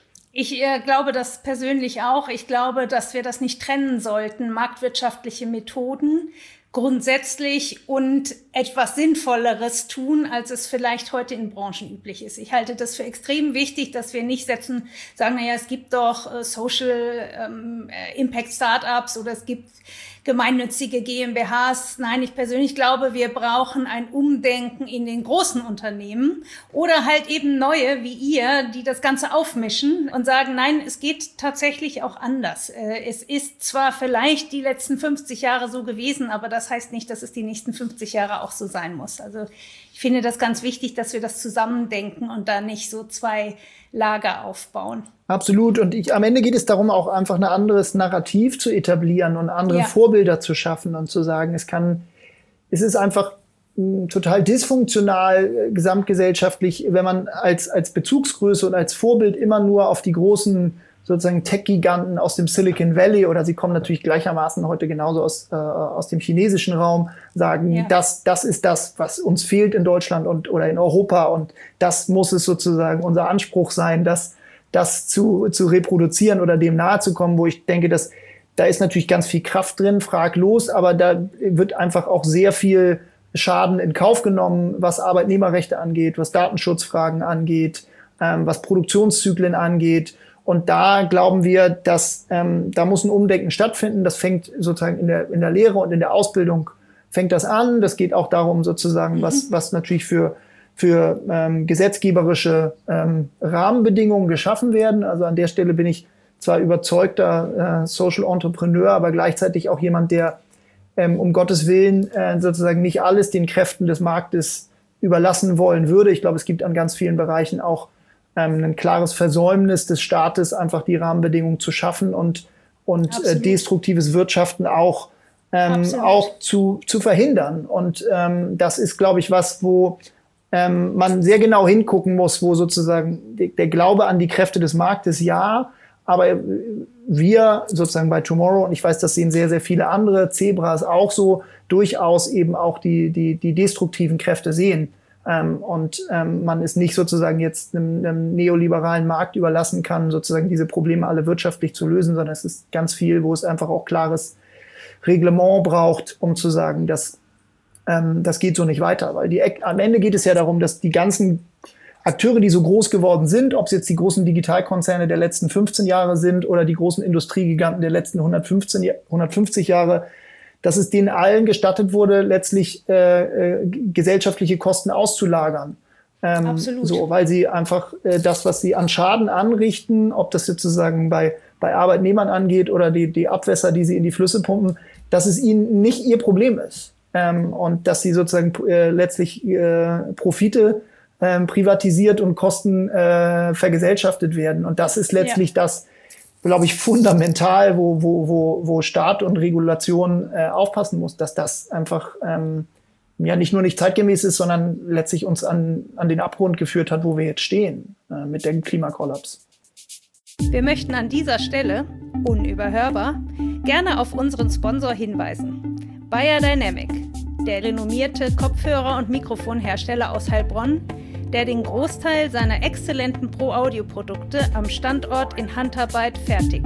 Ich äh, glaube das persönlich auch. Ich glaube, dass wir das nicht trennen sollten, marktwirtschaftliche Methoden grundsätzlich und etwas Sinnvolleres tun, als es vielleicht heute in Branchen üblich ist. Ich halte das für extrem wichtig, dass wir nicht setzen, sagen, naja, es gibt doch äh, Social ähm, Impact Startups oder es gibt gemeinnützige G m b Hs. Nein, ich persönlich glaube, wir brauchen ein Umdenken in den großen Unternehmen oder halt eben neue wie ihr, die das Ganze aufmischen und sagen, nein, es geht tatsächlich auch anders. Es ist zwar vielleicht die letzten fünfzig Jahre so gewesen, aber das heißt nicht, dass es die nächsten fünfzig Jahre auch so sein muss. Also ich finde das ganz wichtig, dass wir das zusammendenken und da nicht so zwei Lager aufbauen. Absolut. Und ich, am Ende geht es darum, auch einfach ein anderes Narrativ zu etablieren und andere ja. Vorbilder zu schaffen und zu sagen, es kann, es ist einfach m, total dysfunktional äh, gesamtgesellschaftlich, wenn man als, als Bezugsgröße und als Vorbild immer nur auf die großen sozusagen Tech-Giganten aus dem Silicon Valley oder sie kommen natürlich gleichermaßen heute genauso aus, äh, aus dem chinesischen Raum, sagen, ja. das, das ist das, was uns fehlt in Deutschland und oder in Europa und das muss es sozusagen unser Anspruch sein, das, das zu, zu reproduzieren oder dem nahe zu kommen, wo ich denke, dass da ist natürlich ganz viel Kraft drin, fraglos, aber da wird einfach auch sehr viel Schaden in Kauf genommen, was Arbeitnehmerrechte angeht, was Datenschutzfragen angeht, ähm, was Produktionszyklen angeht. Und da glauben wir, dass ähm, da muss ein Umdenken stattfinden. Das fängt sozusagen in der, in der Lehre und in der Ausbildung fängt das an. Das geht auch darum sozusagen, mhm. was, was natürlich für, für ähm, gesetzgeberische ähm, Rahmenbedingungen geschaffen werden. Also an der Stelle bin ich zwar überzeugter äh, Social Entrepreneur, aber gleichzeitig auch jemand, der ähm, um Gottes Willen äh, sozusagen nicht alles den Kräften des Marktes überlassen wollen würde. Ich glaube, es gibt an ganz vielen Bereichen auch ein klares Versäumnis des Staates, einfach die Rahmenbedingungen zu schaffen und, und äh, destruktives Wirtschaften auch, ähm, auch zu, zu verhindern. Und ähm, das ist, glaube ich, was, wo ähm, man sehr genau hingucken muss, wo sozusagen de- der Glaube an die Kräfte des Marktes, ja, aber wir sozusagen bei Tomorrow, und ich weiß, das sehen sehr, sehr viele andere, Zebras auch so, durchaus eben auch die, die, die destruktiven Kräfte sehen. Ähm, und ähm, man es nicht sozusagen jetzt einem, einem neoliberalen Markt überlassen kann, sozusagen diese Probleme alle wirtschaftlich zu lösen, sondern es ist ganz viel, wo es einfach auch klares Reglement braucht, um zu sagen, dass ähm, das geht so nicht weiter. Weil die, am Ende geht es ja darum, dass die ganzen Akteure, die so groß geworden sind, ob es jetzt die großen Digitalkonzerne der letzten fünfzehn Jahre sind oder die großen Industriegiganten der letzten hundertfünfzehn, hundertfünfzig Jahre, dass es denen allen gestattet wurde, letztlich äh, äh, gesellschaftliche Kosten auszulagern. Ähm, Absolut. So, weil sie einfach äh, das, was sie an Schaden anrichten, ob das sozusagen bei, bei Arbeitnehmern angeht oder die, die Abwässer, die sie in die Flüsse pumpen, dass es ihnen nicht ihr Problem ist. Ähm, und dass sie sozusagen äh, letztlich äh, Profite äh, privatisiert und Kosten äh, vergesellschaftet werden. Und das ist letztlich ja. das, glaube ich, fundamental, wo, wo, wo, wo Staat und Regulation äh, aufpassen muss, dass das einfach ähm, ja nicht nur nicht zeitgemäß ist, sondern letztlich uns an, an den Abgrund geführt hat, wo wir jetzt stehen äh, mit dem Klimakollaps. Wir möchten an dieser Stelle, unüberhörbar, gerne auf unseren Sponsor hinweisen. Beyerdynamic, der renommierte Kopfhörer- und Mikrofonhersteller aus Heilbronn, der den Großteil seiner exzellenten Pro-Audio-Produkte am Standort in Handarbeit fertigt.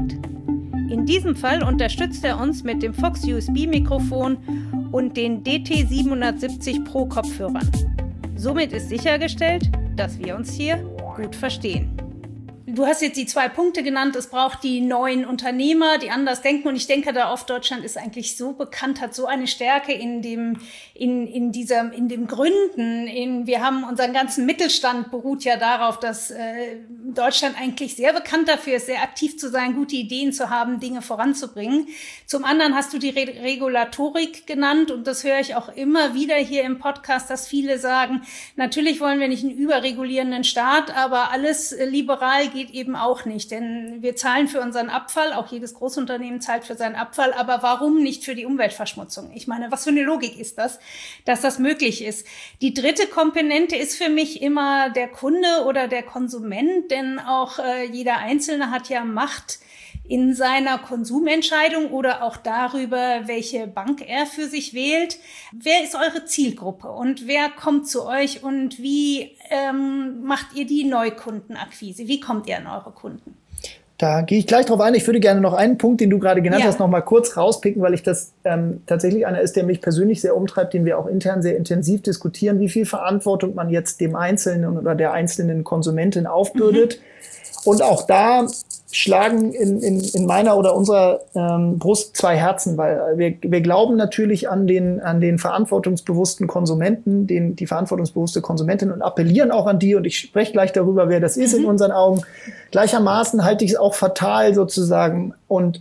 In diesem Fall unterstützt er uns mit dem Fox U S B-Mikrofon und den D T siebenhundertsiebzig Pro Kopfhörern. Somit ist sichergestellt, dass wir uns hier gut verstehen. Du hast jetzt die zwei Punkte genannt. Es braucht die neuen Unternehmer, die anders denken. Und ich denke da oft, Deutschland ist eigentlich so bekannt, hat so eine Stärke in dem, in, in dieser, in dem Gründen. In, wir haben unseren ganzen Mittelstand beruht ja darauf, dass äh, Deutschland eigentlich sehr bekannt dafür ist, sehr aktiv zu sein, gute Ideen zu haben, Dinge voranzubringen. Zum anderen hast du die Re- Regulatorik genannt. Und das höre ich auch immer wieder hier im Podcast, dass viele sagen, natürlich wollen wir nicht einen überregulierenden Staat, aber alles äh, liberal geht eben auch nicht, denn wir zahlen für unseren Abfall, auch jedes Großunternehmen zahlt für seinen Abfall, aber warum nicht für die Umweltverschmutzung? Ich meine, was für eine Logik ist das, dass das möglich ist? Die dritte Komponente ist für mich immer der Kunde oder der Konsument, denn auch äh, jeder Einzelne hat ja Macht in seiner Konsumentscheidung oder auch darüber, welche Bank er für sich wählt. Wer ist eure Zielgruppe und wer kommt zu euch und wie ähm, macht ihr die Neukundenakquise? Wie kommt ihr an eure Kunden? Da gehe ich gleich drauf ein. Ich würde gerne noch einen Punkt, den du gerade genannt ja. hast, noch mal kurz rauspicken, weil ich das ähm, tatsächlich einer ist, der mich persönlich sehr umtreibt, den wir auch intern sehr intensiv diskutieren, wie viel Verantwortung man jetzt dem Einzelnen oder der einzelnen Konsumentin aufbürdet. Mhm. Und auch da schlagen in, in, in meiner oder unserer ähm, Brust zwei Herzen, weil wir, wir glauben natürlich an den, an den verantwortungsbewussten Konsumenten, den, die verantwortungsbewusste Konsumentin und appellieren auch an die, und ich spreche gleich darüber, wer das ist mhm. in unseren Augen. Gleichermaßen halte ich es auch fatal sozusagen und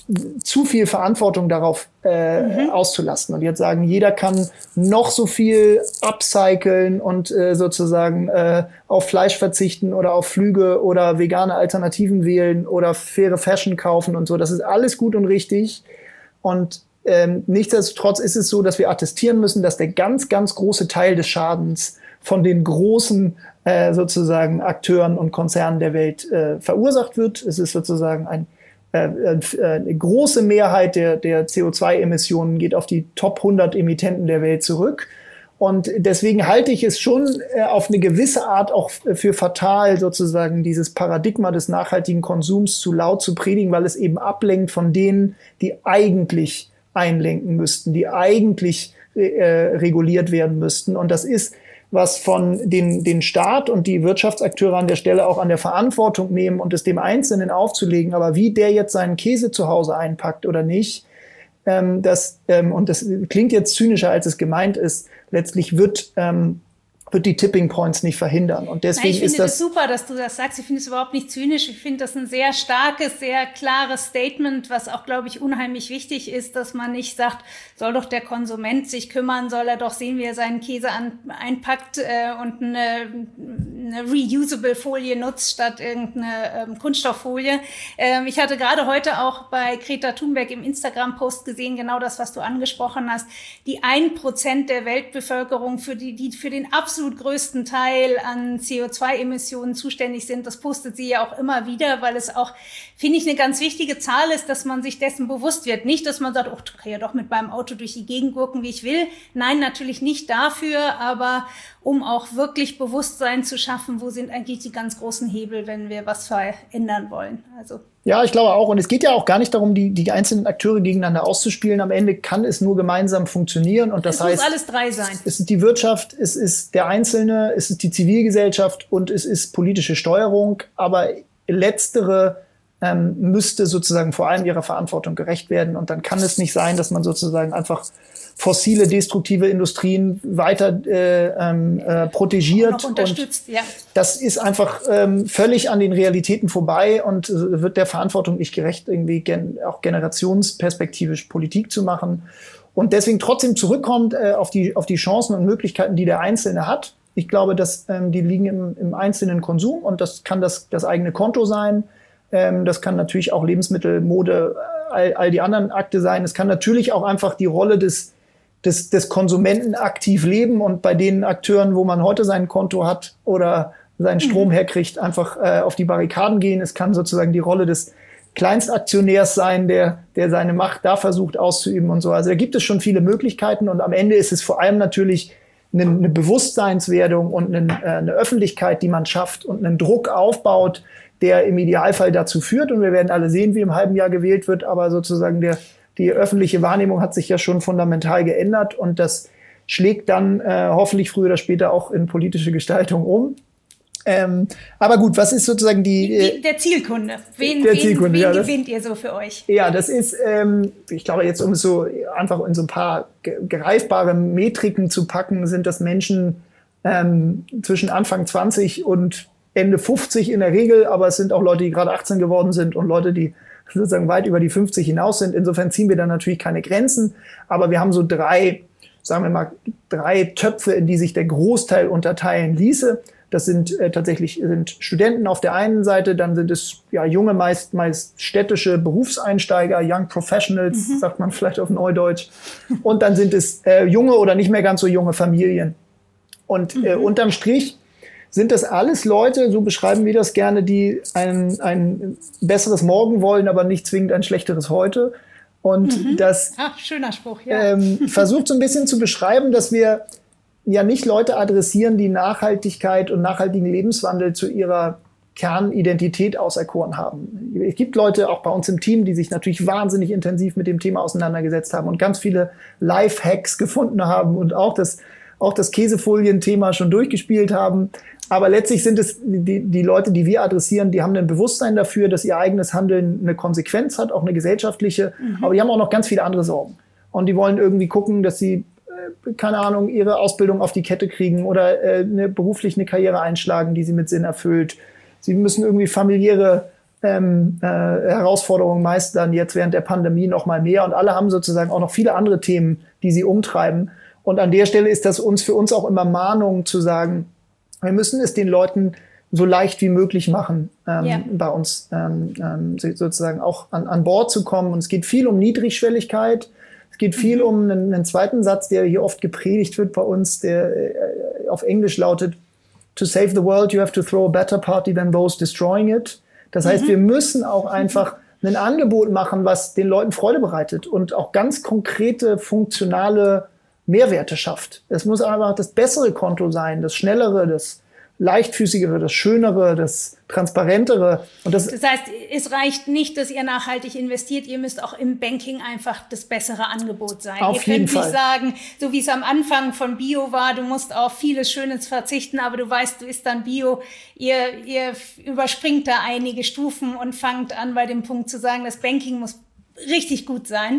zu viel Verantwortung darauf äh, mhm. auszulasten und jetzt sagen, jeder kann noch so viel upcyclen und äh, sozusagen äh, auf Fleisch verzichten oder auf Flüge oder vegane Alternativen wählen oder faire Fashion kaufen und so. Das ist alles gut und richtig. Und ähm, nichtsdestotrotz ist es so, dass wir attestieren müssen, dass der ganz, ganz große Teil des Schadens von den großen äh, sozusagen Akteuren und Konzernen der Welt äh, verursacht wird. Es ist sozusagen ein Eine große Mehrheit der, der C O zwei Emissionen geht auf die Top hundert Emittenten der Welt zurück. Und deswegen halte ich es schon auf eine gewisse Art auch für fatal, sozusagen dieses Paradigma des nachhaltigen Konsums zu laut zu predigen, weil es eben ablenkt von denen, die eigentlich einlenken müssten, die eigentlich äh, reguliert werden müssten. Und das ist, was von den, den Staat und die Wirtschaftsakteure an der Stelle auch an der Verantwortung nehmen und es dem Einzelnen aufzulegen. Aber wie der jetzt seinen Käse zu Hause einpackt oder nicht, ähm, das, ähm, und das klingt jetzt zynischer, als es gemeint ist, letztlich wird, ähm, wird die Tipping Points nicht verhindern. Und deswegen Nein, ich finde ist das, das super, dass du das sagst. Ich finde es überhaupt nicht zynisch. Ich finde das ein sehr starkes, sehr klares Statement, was auch, glaube ich, unheimlich wichtig ist, dass man nicht sagt, soll doch der Konsument sich kümmern, soll er doch sehen, wie er seinen Käse an, einpackt äh, und eine, eine reusable Folie nutzt statt irgendeine ähm, Kunststofffolie. Ähm, ich hatte gerade heute auch bei Greta Thunberg im Instagram-Post gesehen, genau das, was du angesprochen hast, die ein Prozent der Weltbevölkerung, für die, die für den absolut größten Teil an C O zwei Emissionen zuständig sind. Das postet sie ja auch immer wieder, weil es auch, finde ich, eine ganz wichtige Zahl ist, dass man sich dessen bewusst wird. Nicht, dass man sagt, oh, ich kann ja doch mit meinem Auto durch die Gegend gurken, wie ich will. Nein, natürlich nicht dafür, aber um auch wirklich Bewusstsein zu schaffen, wo sind eigentlich die ganz großen Hebel, wenn wir was verändern wollen. Also ja, ich glaube auch. Und es geht ja auch gar nicht darum, die, die einzelnen Akteure gegeneinander auszuspielen. Am Ende kann es nur gemeinsam funktionieren. Und das es heißt, muss alles drei sein. Es ist die Wirtschaft, es ist der Einzelne, es ist die Zivilgesellschaft und es ist politische Steuerung. Aber letztere ähm, müsste sozusagen vor allem ihrer Verantwortung gerecht werden. Und dann kann es nicht sein, dass man sozusagen einfach fossile, destruktive Industrien weiter äh, ähm, äh, protegiert. Und noch unterstützt, und ja. Das ist einfach ähm, völlig an den Realitäten vorbei und äh, wird der Verantwortung nicht gerecht, irgendwie gen- auch generationsperspektivisch Politik zu machen. Und deswegen trotzdem zurückkommt äh, auf die auf die Chancen und Möglichkeiten, die der Einzelne hat. Ich glaube, dass ähm, die liegen im, im einzelnen Konsum und das kann das das eigene Konto sein. Ähm, das kann natürlich auch Lebensmittel, Mode, all, all die anderen Akte sein. Es kann natürlich auch einfach die Rolle des Des, des Konsumenten aktiv leben und bei den Akteuren, wo man heute sein Konto hat oder seinen Strom herkriegt, einfach äh, auf die Barrikaden gehen. Es kann sozusagen die Rolle des Kleinstaktionärs sein, der, der seine Macht da versucht auszuüben und so. Also da gibt es schon viele Möglichkeiten und am Ende ist es vor allem natürlich eine, eine Bewusstseinswerdung und eine, eine Öffentlichkeit, die man schafft und einen Druck aufbaut, der im Idealfall dazu führt. Und wir werden alle sehen, wie im halben Jahr gewählt wird, aber sozusagen der Die öffentliche Wahrnehmung hat sich ja schon fundamental geändert und das schlägt dann äh, hoffentlich früher oder später auch in politische Gestaltung um. Ähm, aber gut, was ist sozusagen die... Äh, der Zielkunde. Wen, der wen, Zielkunde, wen ja, das, gewinnt ihr so für euch? Ja, das ist, ähm, ich glaube jetzt, um es so einfach in so ein paar greifbare Metriken zu packen, sind das Menschen ähm, zwischen Anfang zwanzig und Ende fünfzig in der Regel, aber es sind auch Leute, die gerade achtzehn geworden sind und Leute, die sozusagen weit über die fünfzig hinaus sind. Insofern ziehen wir da natürlich keine Grenzen, aber wir haben so drei, sagen wir mal, drei Töpfe, in die sich der Großteil unterteilen ließe. Das sind äh, tatsächlich sind Studenten auf der einen Seite, dann sind es ja junge, meist meist städtische Berufseinsteiger, Young Professionals, mhm. sagt man vielleicht auf Neudeutsch. Und dann sind es äh, junge oder nicht mehr ganz so junge Familien. Und äh, mhm. unterm Strich sind das alles Leute, so beschreiben wir das gerne, die ein, ein besseres Morgen wollen, aber nicht zwingend ein schlechteres Heute. Und mhm. das Ach, schöner Spruch, ja. ähm, versucht so ein bisschen zu beschreiben, dass wir ja nicht Leute adressieren, die Nachhaltigkeit und nachhaltigen Lebenswandel zu ihrer Kernidentität auserkoren haben. Es gibt Leute, auch bei uns im Team, die sich natürlich wahnsinnig intensiv mit dem Thema auseinandergesetzt haben und ganz viele Lifehacks gefunden haben und auch das, auch das Käsefolien-Thema schon durchgespielt haben. Aber letztlich sind es die, die Leute, die wir adressieren, die haben ein Bewusstsein dafür, dass ihr eigenes Handeln eine Konsequenz hat, auch eine gesellschaftliche. Mhm. Aber die haben auch noch ganz viele andere Sorgen. Und die wollen irgendwie gucken, dass sie, äh, keine Ahnung, ihre Ausbildung auf die Kette kriegen oder äh, eine, beruflich eine Karriere einschlagen, die sie mit Sinn erfüllt. Sie müssen irgendwie familiäre ähm, äh, Herausforderungen meistern, jetzt während der Pandemie noch mal mehr. Und alle haben sozusagen auch noch viele andere Themen, die sie umtreiben. Und an der Stelle ist das uns für uns auch immer Mahnung zu sagen, wir müssen es den Leuten so leicht wie möglich machen, ähm, yeah. bei uns ähm, ähm, sozusagen auch an, an Bord zu kommen. Und es geht viel um Niedrigschwelligkeit. Es geht viel mhm. um einen, einen zweiten Satz, der hier oft gepredigt wird bei uns, der äh, auf Englisch lautet, to save the world, you have to throw a better party than those destroying it. Das heißt, mhm. wir müssen auch einfach ein Angebot machen, was den Leuten Freude bereitet und auch ganz konkrete, funktionale Mehrwerte schafft. Es muss einfach das bessere Konto sein, das schnellere, das leichtfüßigere, das schönere, das transparentere. Und das, das heißt, es reicht nicht, dass ihr nachhaltig investiert, ihr müsst auch im Banking einfach das bessere Angebot sein. Auf ihr jeden könnt Fall. nicht sagen, so wie es am Anfang von Bio war, du musst auf vieles Schönes verzichten, aber du weißt, du isst dann Bio. Ihr, ihr überspringt da einige Stufen und fangt an, bei dem Punkt zu sagen, das Banking muss richtig gut sein.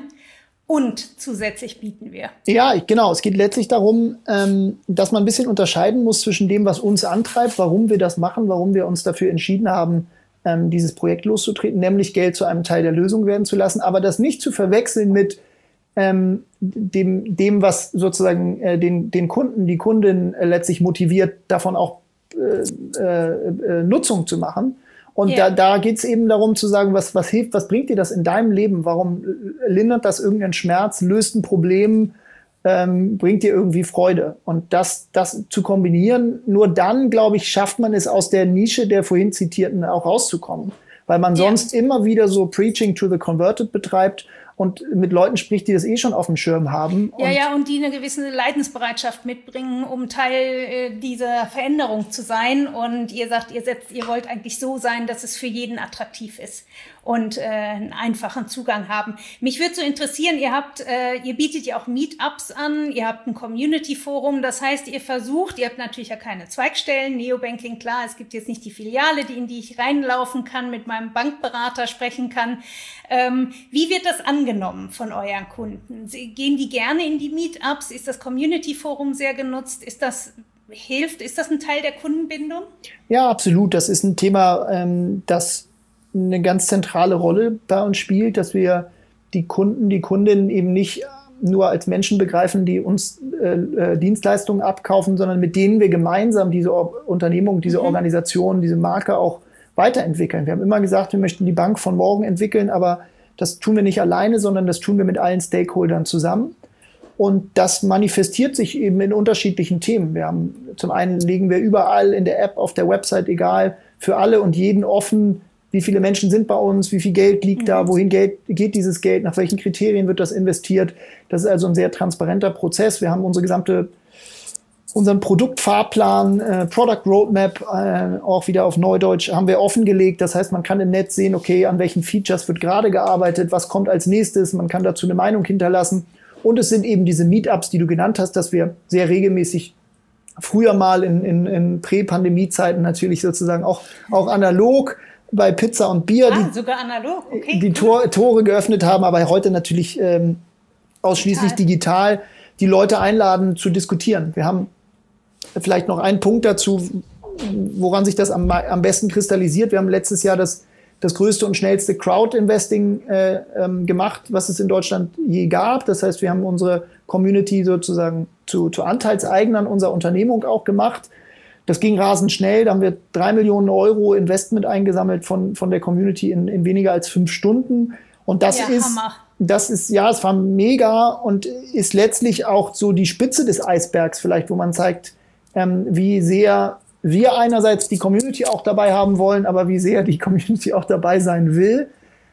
Und zusätzlich bieten wir. Ja, genau. Es geht letztlich darum, ähm, dass man ein bisschen unterscheiden muss zwischen dem, was uns antreibt, warum wir das machen, warum wir uns dafür entschieden haben, ähm, dieses Projekt loszutreten, nämlich Geld zu einem Teil der Lösung werden zu lassen, aber das nicht zu verwechseln mit ähm, dem, dem, was sozusagen äh, den, den Kunden, die Kundin äh, letztlich motiviert, davon auch äh, äh, Nutzung zu machen. Und yeah. da, da geht es eben darum zu sagen, was, was hilft, was bringt dir das in deinem Leben? Warum lindert das irgendeinen Schmerz, löst ein Problem, ähm, bringt dir irgendwie Freude? Und das, das zu kombinieren, nur dann, glaube ich, schafft man es aus der Nische der vorhin zitierten auch rauszukommen. Weil man yeah. sonst immer wieder so Preaching to the Converted betreibt und mit Leuten spricht, die das eh schon auf dem Schirm haben. Ja, und ja, und die eine gewisse Leidensbereitschaft mitbringen, um Teil äh, dieser Veränderung zu sein. Und ihr sagt, ihr setzt, ihr wollt eigentlich so sein, dass es für jeden attraktiv ist und äh, einen einfachen Zugang haben. Mich würde so interessieren, ihr habt, äh, ihr bietet ja auch Meetups an, ihr habt ein Community-Forum, das heißt, ihr versucht, ihr habt natürlich ja keine Zweigstellen, Neobanking, klar, es gibt jetzt nicht die Filiale, die, in die ich reinlaufen kann, mit meinem Bankberater sprechen kann. Ähm, wie wird das angenommen von euren Kunden? Gehen die gerne in die Meetups? Ist das Community-Forum sehr genutzt? Ist das hilft? Ist das ein Teil der Kundenbindung? Ja, absolut. Das ist ein Thema, ähm, das eine ganz zentrale Rolle bei uns spielt, dass wir die Kunden, die Kundinnen eben nicht nur als Menschen begreifen, die uns äh, äh, Dienstleistungen abkaufen, sondern mit denen wir gemeinsam diese Or- Unternehmung, diese mhm. Organisation, diese Marke auch weiterentwickeln. Wir haben immer gesagt, wir möchten die Bank von morgen entwickeln, aber das tun wir nicht alleine, sondern das tun wir mit allen Stakeholdern zusammen. Und das manifestiert sich eben in unterschiedlichen Themen. Wir haben, zum einen legen wir überall in der App, auf der Website, egal, für alle und jeden offen, wie viele Menschen sind bei uns, wie viel Geld liegt mhm. da, wohin Geld, geht dieses Geld, nach welchen Kriterien wird das investiert. Das ist also ein sehr transparenter Prozess. Wir haben unsere gesamte unseren Produktfahrplan, äh, Product Roadmap, äh, auch wieder auf Neudeutsch, haben wir offengelegt. Das heißt, man kann im Netz sehen, okay, an welchen Features wird gerade gearbeitet, was kommt als nächstes. Man kann dazu eine Meinung hinterlassen. Und es sind eben diese Meetups, die du genannt hast, dass wir sehr regelmäßig früher mal in, in, in Prä-Pandemie-Zeiten natürlich sozusagen auch, auch analog bei Pizza und Bier ah, die, sogar analog. Okay. die Tor, Tore geöffnet haben, aber heute natürlich ähm, ausschließlich digital. digital die Leute einladen zu diskutieren. Wir haben vielleicht noch einen Punkt dazu, woran sich das am, am besten kristallisiert. Wir haben letztes Jahr das, das größte und schnellste Crowd-Investing äh, ähm, gemacht, was es in Deutschland je gab. Das heißt, wir haben unsere Community sozusagen zu, zu Anteilseignern unserer Unternehmung auch gemacht. Das ging rasend schnell. Da haben wir drei Millionen Euro Investment eingesammelt von, von der Community in, in weniger als fünf Stunden. Und das ja, ist, Hammer. das ist, ja, es war mega und ist letztlich auch so die Spitze des Eisbergs vielleicht, wo man zeigt, ähm, wie sehr wir einerseits die Community auch dabei haben wollen, aber wie sehr die Community auch dabei sein will.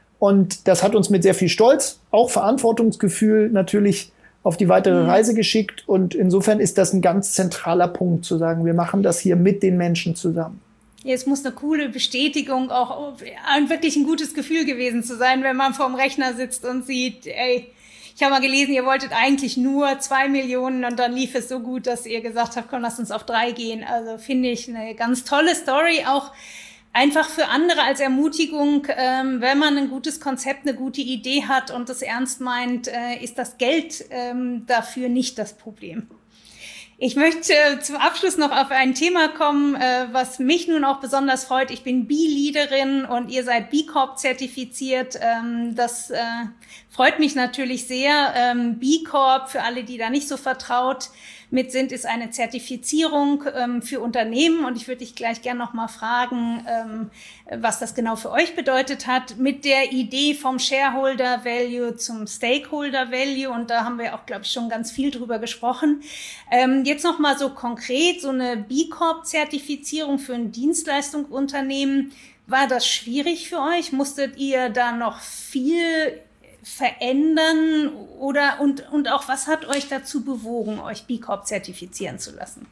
Und das hat uns mit sehr viel Stolz, auch Verantwortungsgefühl natürlich auf die weitere mhm. Reise geschickt. Und insofern ist das ein ganz zentraler Punkt, zu sagen, wir machen das hier mit den Menschen zusammen. Ja, es muss eine coole Bestätigung, auch wirklich ein gutes Gefühl gewesen zu sein, wenn man vorm Rechner sitzt und sieht, ey, ich habe mal gelesen, ihr wolltet eigentlich nur zwei Millionen und dann lief es so gut, dass ihr gesagt habt, komm, lass uns auf drei gehen. Also finde ich eine ganz tolle Story, auch einfach für andere als Ermutigung, ähm, wenn man ein gutes Konzept, eine gute Idee hat und das ernst meint, äh, ist das Geld ähm, dafür nicht das Problem. Ich möchte zum Abschluss noch auf ein Thema kommen, äh, was mich nun auch besonders freut. Ich bin B-Leaderin und ihr seid B Corp zertifiziert. Ähm, das äh, freut mich natürlich sehr. Ähm, B Corp, für alle, die da nicht so vertraut mit sind, ist eine Zertifizierung ähm, für Unternehmen. Und ich würde dich gleich gerne noch mal fragen, ähm, was das genau für euch bedeutet hat, mit der Idee vom Shareholder Value zum Stakeholder Value. Und da haben wir auch, glaube ich, schon ganz viel drüber gesprochen. Ähm, jetzt noch mal so konkret, so eine B Corp-Zertifizierung für ein Dienstleistungsunternehmen. War das schwierig für euch? Musstet ihr da noch viel verändern? Oder, und, und auch, was hat euch dazu bewogen, euch B Corp zertifizieren zu lassen?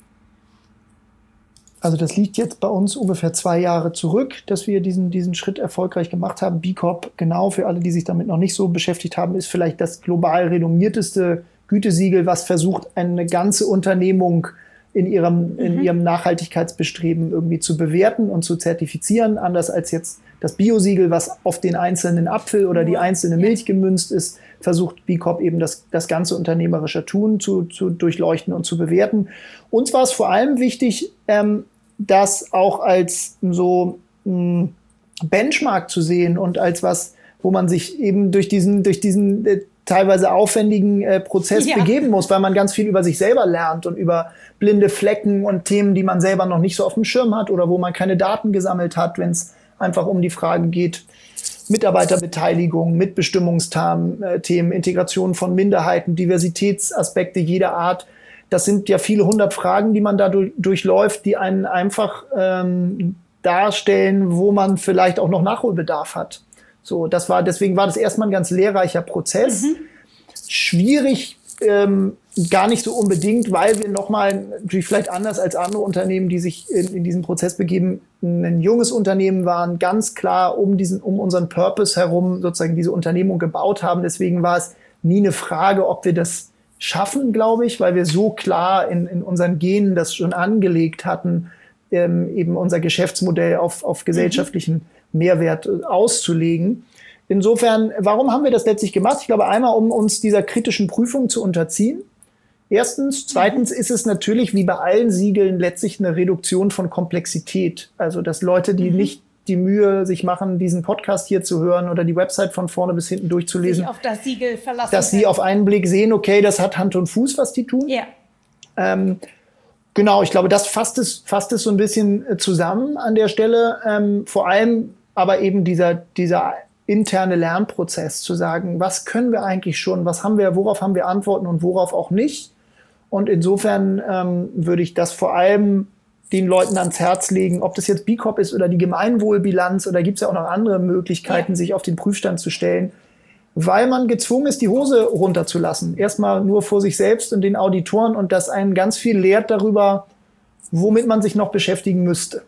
Also das liegt jetzt bei uns ungefähr zwei Jahre zurück, dass wir diesen, diesen Schritt erfolgreich gemacht haben. B Corp, genau, für alle, die sich damit noch nicht so beschäftigt haben, ist vielleicht das global renommierteste Gütesiegel, was versucht, eine ganze Unternehmung in ihrem, in mhm. ihrem Nachhaltigkeitsbestreben irgendwie zu bewerten und zu zertifizieren, anders als jetzt das Biosiegel, was auf den einzelnen Apfel oder die einzelne Milch gemünzt ist, versucht B Corp eben das, das ganze unternehmerische Tun zu, zu durchleuchten und zu bewerten. Uns war es vor allem wichtig, ähm, das auch als so mh, Benchmark zu sehen und als was, wo man sich eben durch diesen, durch diesen äh, teilweise aufwendigen äh, Prozess ja. begeben muss, weil man ganz viel über sich selber lernt und über blinde Flecken und Themen, die man selber noch nicht so auf dem Schirm hat oder wo man keine Daten gesammelt hat, wenn es einfach um die Frage geht, Mitarbeiterbeteiligung, Mitbestimmungsthemen, äh, Themen, Integration von Minderheiten, Diversitätsaspekte jeder Art. Das sind ja viele hundert Fragen, die man da durch, durchläuft, die einen einfach ähm, darstellen, wo man vielleicht auch noch Nachholbedarf hat. So, das war, deswegen war das erstmal ein ganz lehrreicher Prozess. Mhm. Schwierig, ähm, gar nicht so unbedingt, weil wir nochmal, natürlich vielleicht anders als andere Unternehmen, die sich in, in diesen Prozess begeben, ein junges Unternehmen waren, ganz klar um diesen, um unseren Purpose herum sozusagen diese Unternehmung gebaut haben. Deswegen war es nie eine Frage, ob wir das schaffen, glaube ich, weil wir so klar in, in unseren Genen das schon angelegt hatten, ähm, eben unser Geschäftsmodell auf, auf gesellschaftlichen mhm. Mehrwert auszulegen. Insofern, warum haben wir das letztlich gemacht? Ich glaube, einmal, um uns dieser kritischen Prüfung zu unterziehen. Erstens. Zweitens ist es natürlich, wie bei allen Siegeln, letztlich eine Reduktion von Komplexität. Also, dass Leute, die mhm. nicht die Mühe sich machen, diesen Podcast hier zu hören oder die Website von vorne bis hinten durchzulesen, sich auf das Siegel verlassen dass sie auf einen Blick sehen, okay, das hat Hand und Fuß, was die tun. Ja. Ähm, genau, ich glaube, das fasst es, fasst es so ein bisschen zusammen an der Stelle. Ähm, vor allem aber eben dieser, dieser interne Lernprozess, zu sagen, was können wir eigentlich schon, was haben wir, worauf haben wir Antworten und worauf auch nicht. Und insofern ähm, würde ich das vor allem den Leuten ans Herz legen, ob das jetzt B Corp ist oder die Gemeinwohlbilanz, oder gibt es ja auch noch andere Möglichkeiten, ja. sich auf den Prüfstand zu stellen, weil man gezwungen ist, die Hose runterzulassen. Erstmal nur vor sich selbst und den Auditoren, und das einen ganz viel lehrt darüber, womit man sich noch beschäftigen müsste.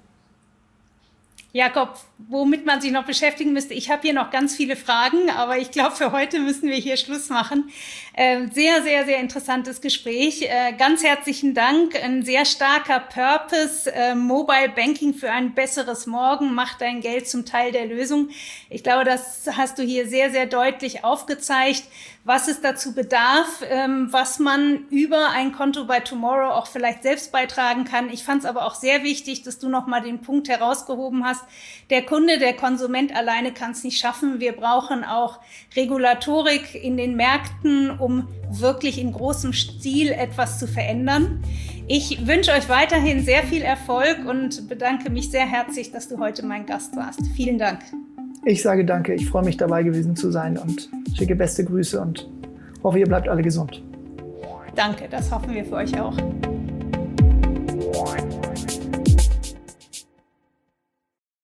Jakob, womit man sich noch beschäftigen müsste. Ich habe hier noch ganz viele Fragen, aber ich glaube, für heute müssen wir hier Schluss machen. Äh, sehr, sehr, sehr interessantes Gespräch. Äh, ganz herzlichen Dank. Ein sehr starker Purpose. Äh, Mobile Banking für ein besseres Morgen. Macht dein Geld zum Teil der Lösung. Ich glaube, das hast du hier sehr, sehr deutlich aufgezeigt, was es dazu bedarf, ähm, was man über ein Konto bei Tomorrow auch vielleicht selbst beitragen kann. Ich fand es aber auch sehr wichtig, dass du nochmal den Punkt herausgehoben hast. Der Kunde, der Konsument alleine kann es nicht schaffen. Wir brauchen auch Regulatorik in den Märkten, um wirklich in großem Stil etwas zu verändern. Ich wünsche euch weiterhin sehr viel Erfolg und bedanke mich sehr herzlich, dass du heute mein Gast warst. Vielen Dank. Ich sage danke. Ich freue mich, dabei gewesen zu sein und schicke beste Grüße und hoffe, ihr bleibt alle gesund. Danke, das hoffen wir für euch auch.